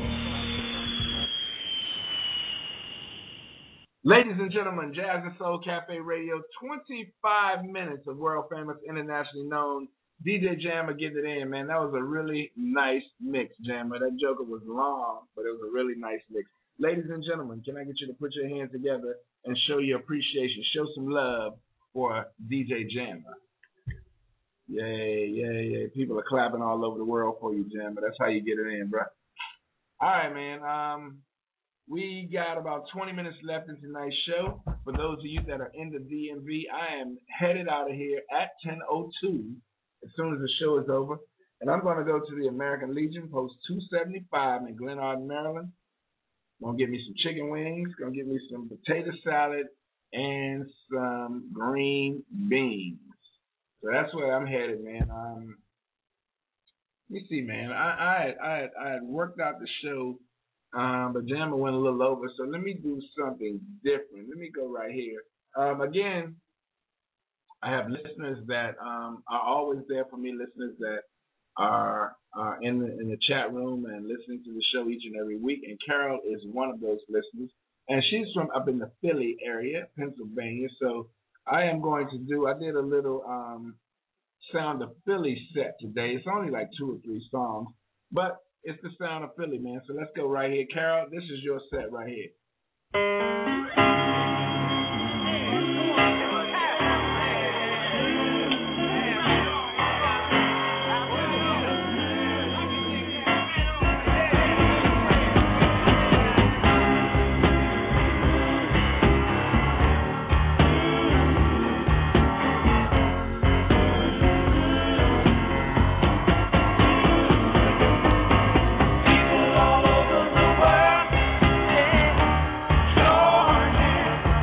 Ladies and gentlemen, Jazz and Soul Cafe Radio, twenty-five minutes of world famous, internationally known D J Jammer getting it in, man. That was a really nice mix, Jammer. That joker was long, but it was a really nice mix. Ladies and gentlemen, can I get you to put your hands together and show your appreciation, show some love for D J Jammer? Yay, yay, yay. People are clapping all over the world for you, Jam, but that's how you get it in, bro. All right, man. Um, we got about twenty minutes left in tonight's show. For those of you that are in the D M V, I am headed out of here at ten oh two as soon as the show is over. And I'm going to go to the American Legion, post two seventy-five in Glen Arden, Maryland. Going to get me some chicken wings, going to get me some potato salad, and some green beans. So that's where I'm headed, man. Um, let me see, man. I I had, I had, I had worked out the show, um, but Jammer went a little over. So let me do something different. Let me go right here. Um, again, I have listeners that um, are always there for me. Listeners that are uh, in the in the chat room and listening to the show each and every week. And Carol is one of those listeners, and she's from up in the Philly area, Pennsylvania. So I am going to do. I did a little um, Sound of Philly set today. It's only like two or three songs, but it's the Sound of Philly, man. So let's go right here, Carol. This is your set right here. All over the world, yeah, join in.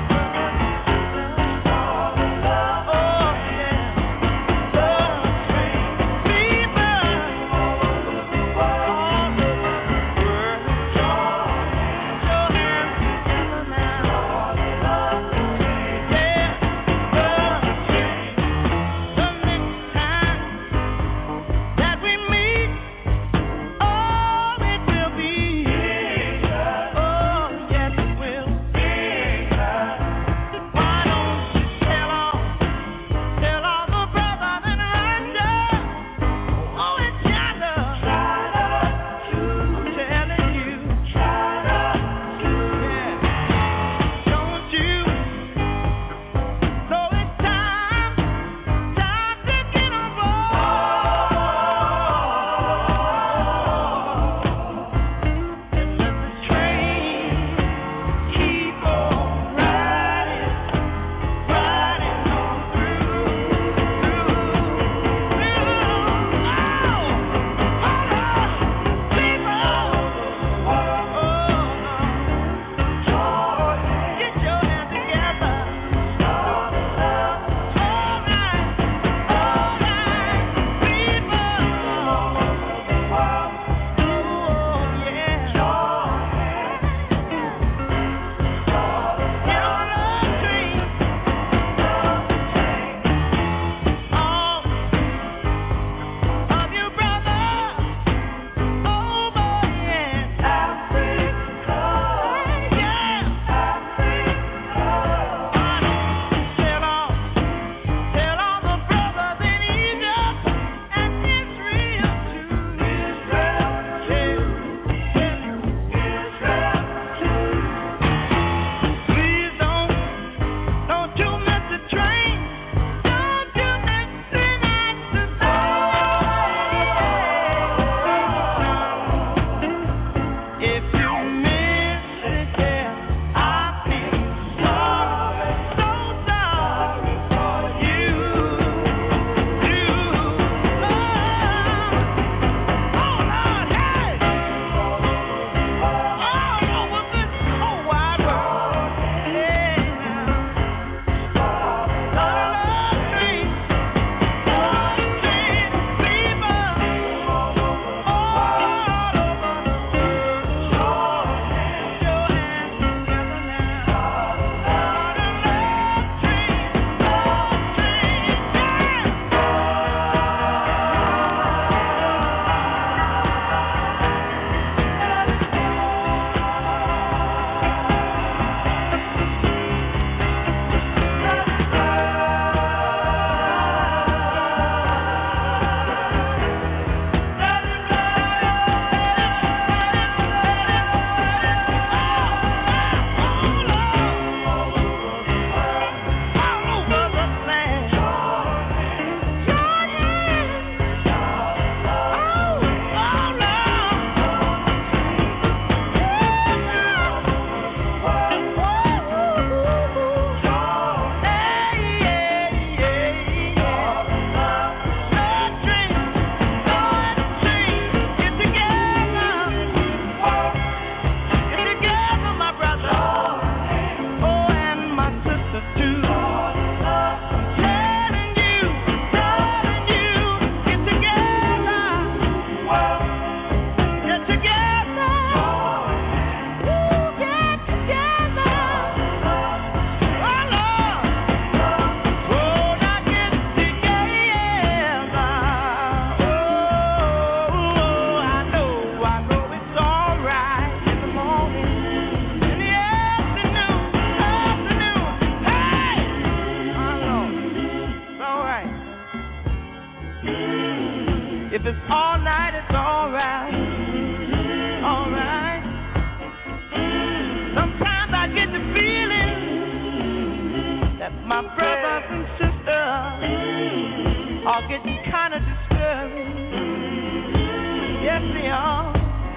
and sisters are getting kind of discouraged. Yes, they are.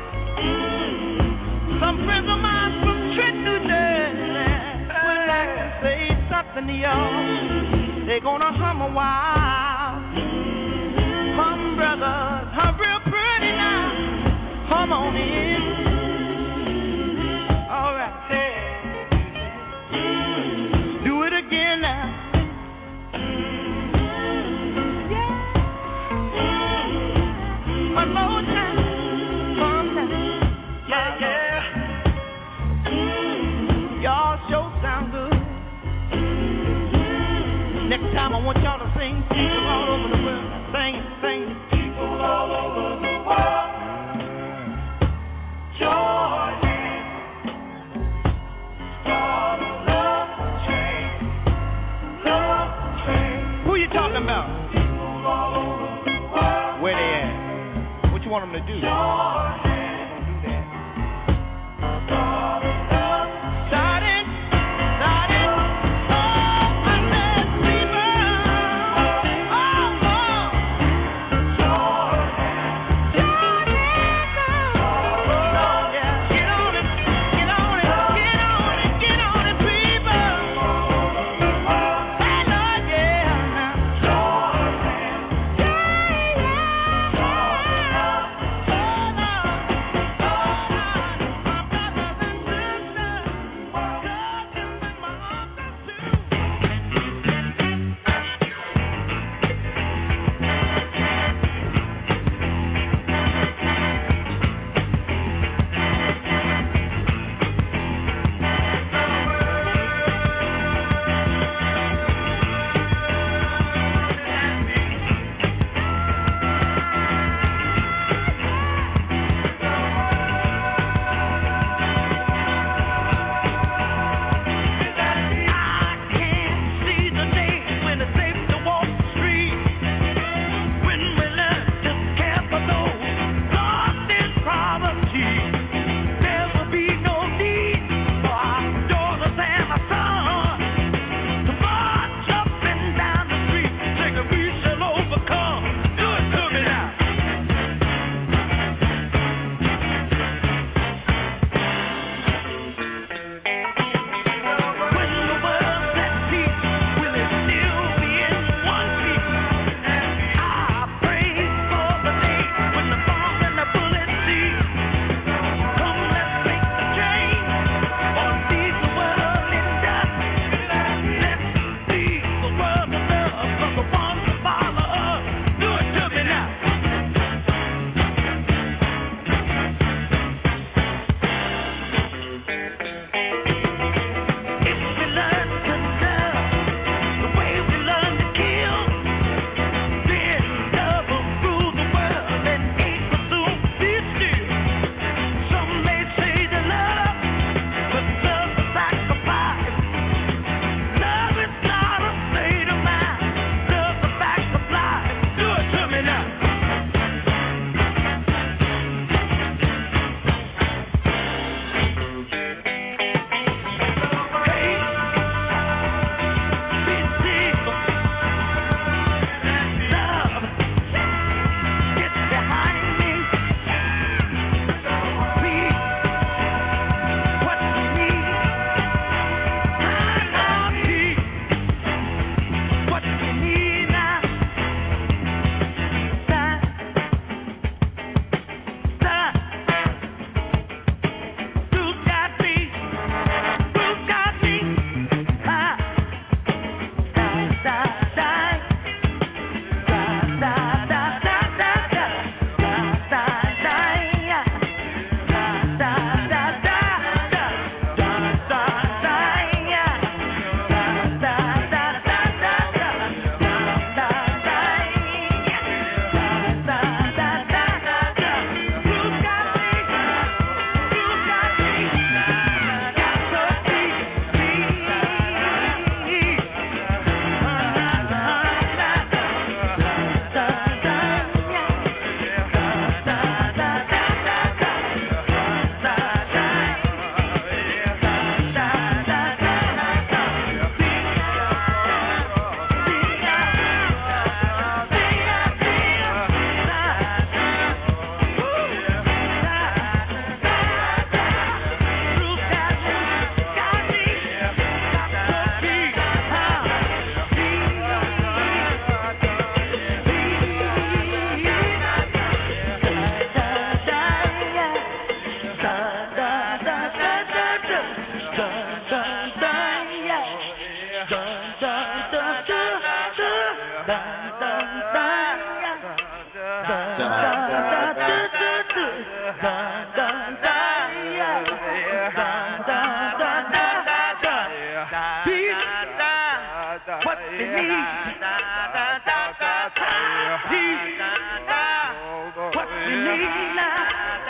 Some friends of mine from Trenton, New Jersey would like to say something to y'all. They're gonna hum a while. Hum, brothers, hum real pretty now. Hum on in. All right. Do it again now. One more time. One time. Yeah, yeah. Y'all sure sound good. Next time I want y'all to sing people all over the world. Sing it, sing it. People all over the world. Georgia. Start a love train. Love train. Who you talking about? People all over the world. Where they at? What you want them to do? Georgia. What they need. What they need now.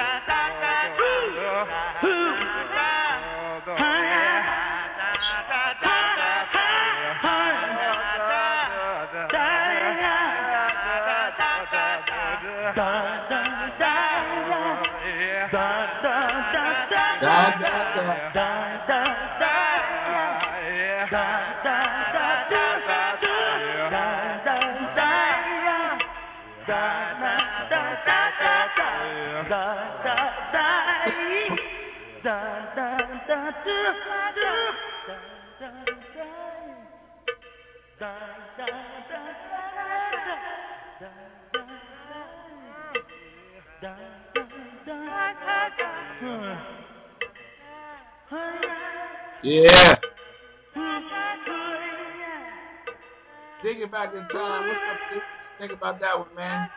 Yeah. Take it back in time. What's up? Think about that one, man.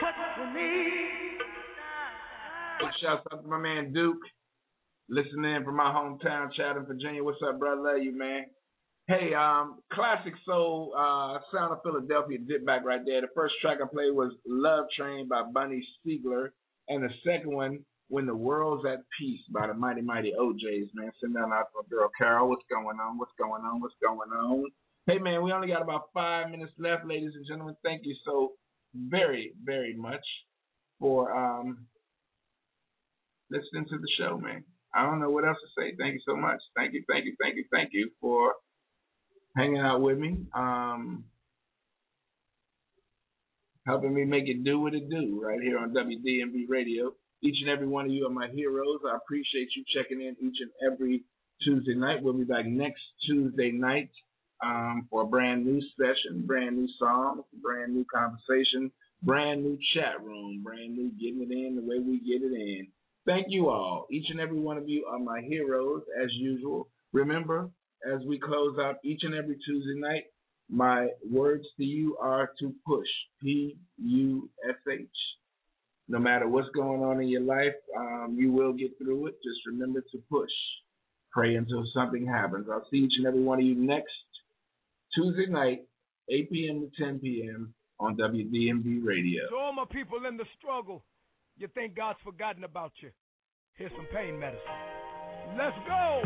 Big shouts out to my man Duke. Listening in from my hometown, Chatham, Virginia. What's up, brother? Love you, man. Hey, um, classic soul, uh, Sound of Philadelphia, dip back right there. The first track I played was Love Train by Bunny Siegler. And the second one, When the World's at Peace by the Mighty Mighty O Js, man. Send down out for girl Carol. What's going on? What's going on? What's going on? Hey, man, we only got about five minutes left, ladies and gentlemen. Thank you so very, very much for um, listening to the show, man. I don't know what else to say. Thank you so much. Thank you, thank you, thank you, thank you for hanging out with me, um, helping me make it do what it do right here on W D M B Radio. Each and every one of you are my heroes. I appreciate you checking in each and every Tuesday night. We'll be back next Tuesday night um, for a brand new session, brand new song, brand new conversation, brand new chat room, brand new getting it in the way we get it in. Thank you all. Each and every one of you are my heroes as usual. Remember, as we close out each and every Tuesday night, my words to you are to push, P U S H. No matter what's going on in your life, um, you will get through it. Just remember to push. Pray until something happens. I'll see each and every one of you next Tuesday night, eight p.m. to ten p.m. on W D M B Radio. To all my people in the struggle, you think God's forgotten about you. Here's some pain medicine. Let's go!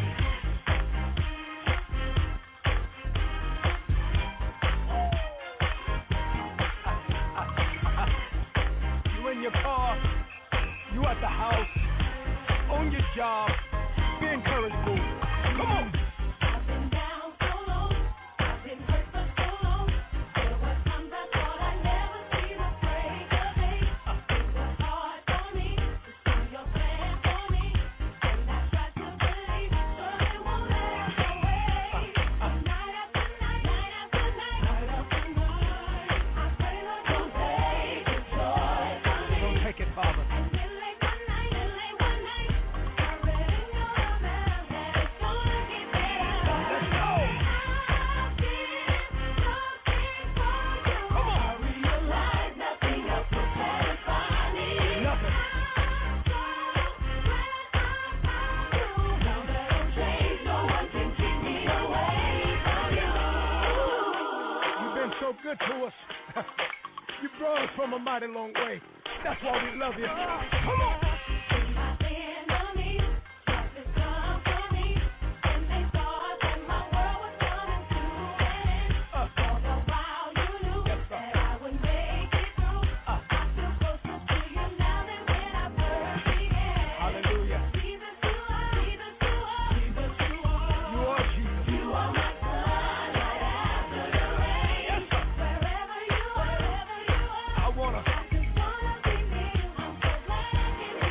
In your car, you at the house, on your job, be encouraged, boo. Come on. I've been down so long, I've been hurt for so long. There were times I thought I'd never see the break of day. It was hard for me to see your plan for me, and I tried to believe, but it won't last away. Night after night, night after night, night after night, I pray Lord don't take the joy. Take it, Father. And then late one night, and late one night, I read in your mail that it's gonna get better. Let's go. I've been looking for you. Come on. I realize nothing else will satisfy me. Nothing. I'm so glad I found you. Now that I'm changed, no one can keep me away from you. You've been so good to us. You brought us from a mighty long way. That's why we love you. Come on. My enemies tried to come for me, and they thought that my world was coming to an end. Uh, All the while you knew yes, that I would make it through. Uh, I'm still closer to you now than when I first began. Hallelujah. Jesus, you are. Jesus, you are. Jesus, you are. You are Jesus. You are my sun right after the rain. Yes, sir. Wherever you are, wherever you are, I wanna. I just wanna be near you. I'm so glad I can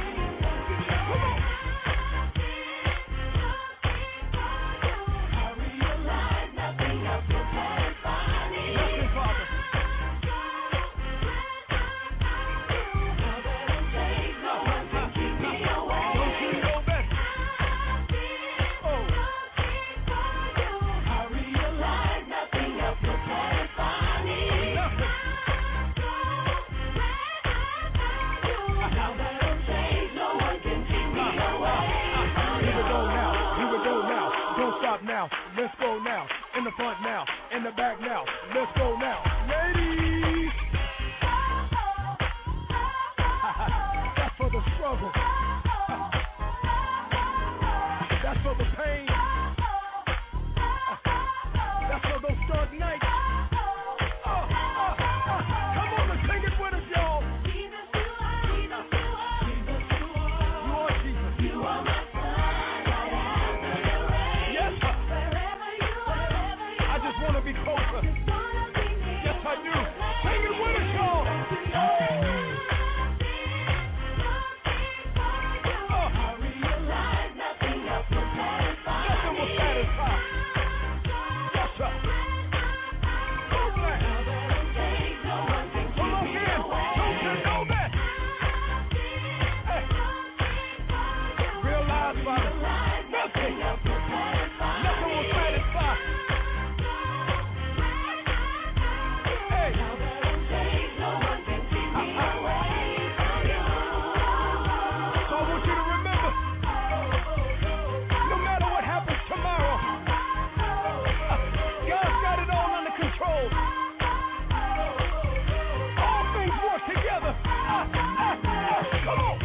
now, let's go now. In the front now, in the back now, let's go now. Ladies! That's for the struggle. That's for the pain. That's for those dark nights. Uh, uh, uh, come on and sing it with us, y'all. Jesus, you are, Jesus, you are, Jesus, you are. You are Jesus. You are my son. Yes, sir. Wherever you are, I just want to be closer. Yes, I do. Sing it with us, y'all. Nothing will satisfy. Yes, sir. Move that. Come on again. Don't you know that? Hey. Realize, Father, nothing, nothing will satisfy. Hey. So I want you to remember, no matter what happens tomorrow, God's got it all under control. All things work together. Ah, ah, ah, come on.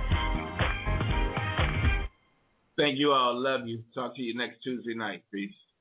Thank you all. Love you. Talk to you next Tuesday night. Peace.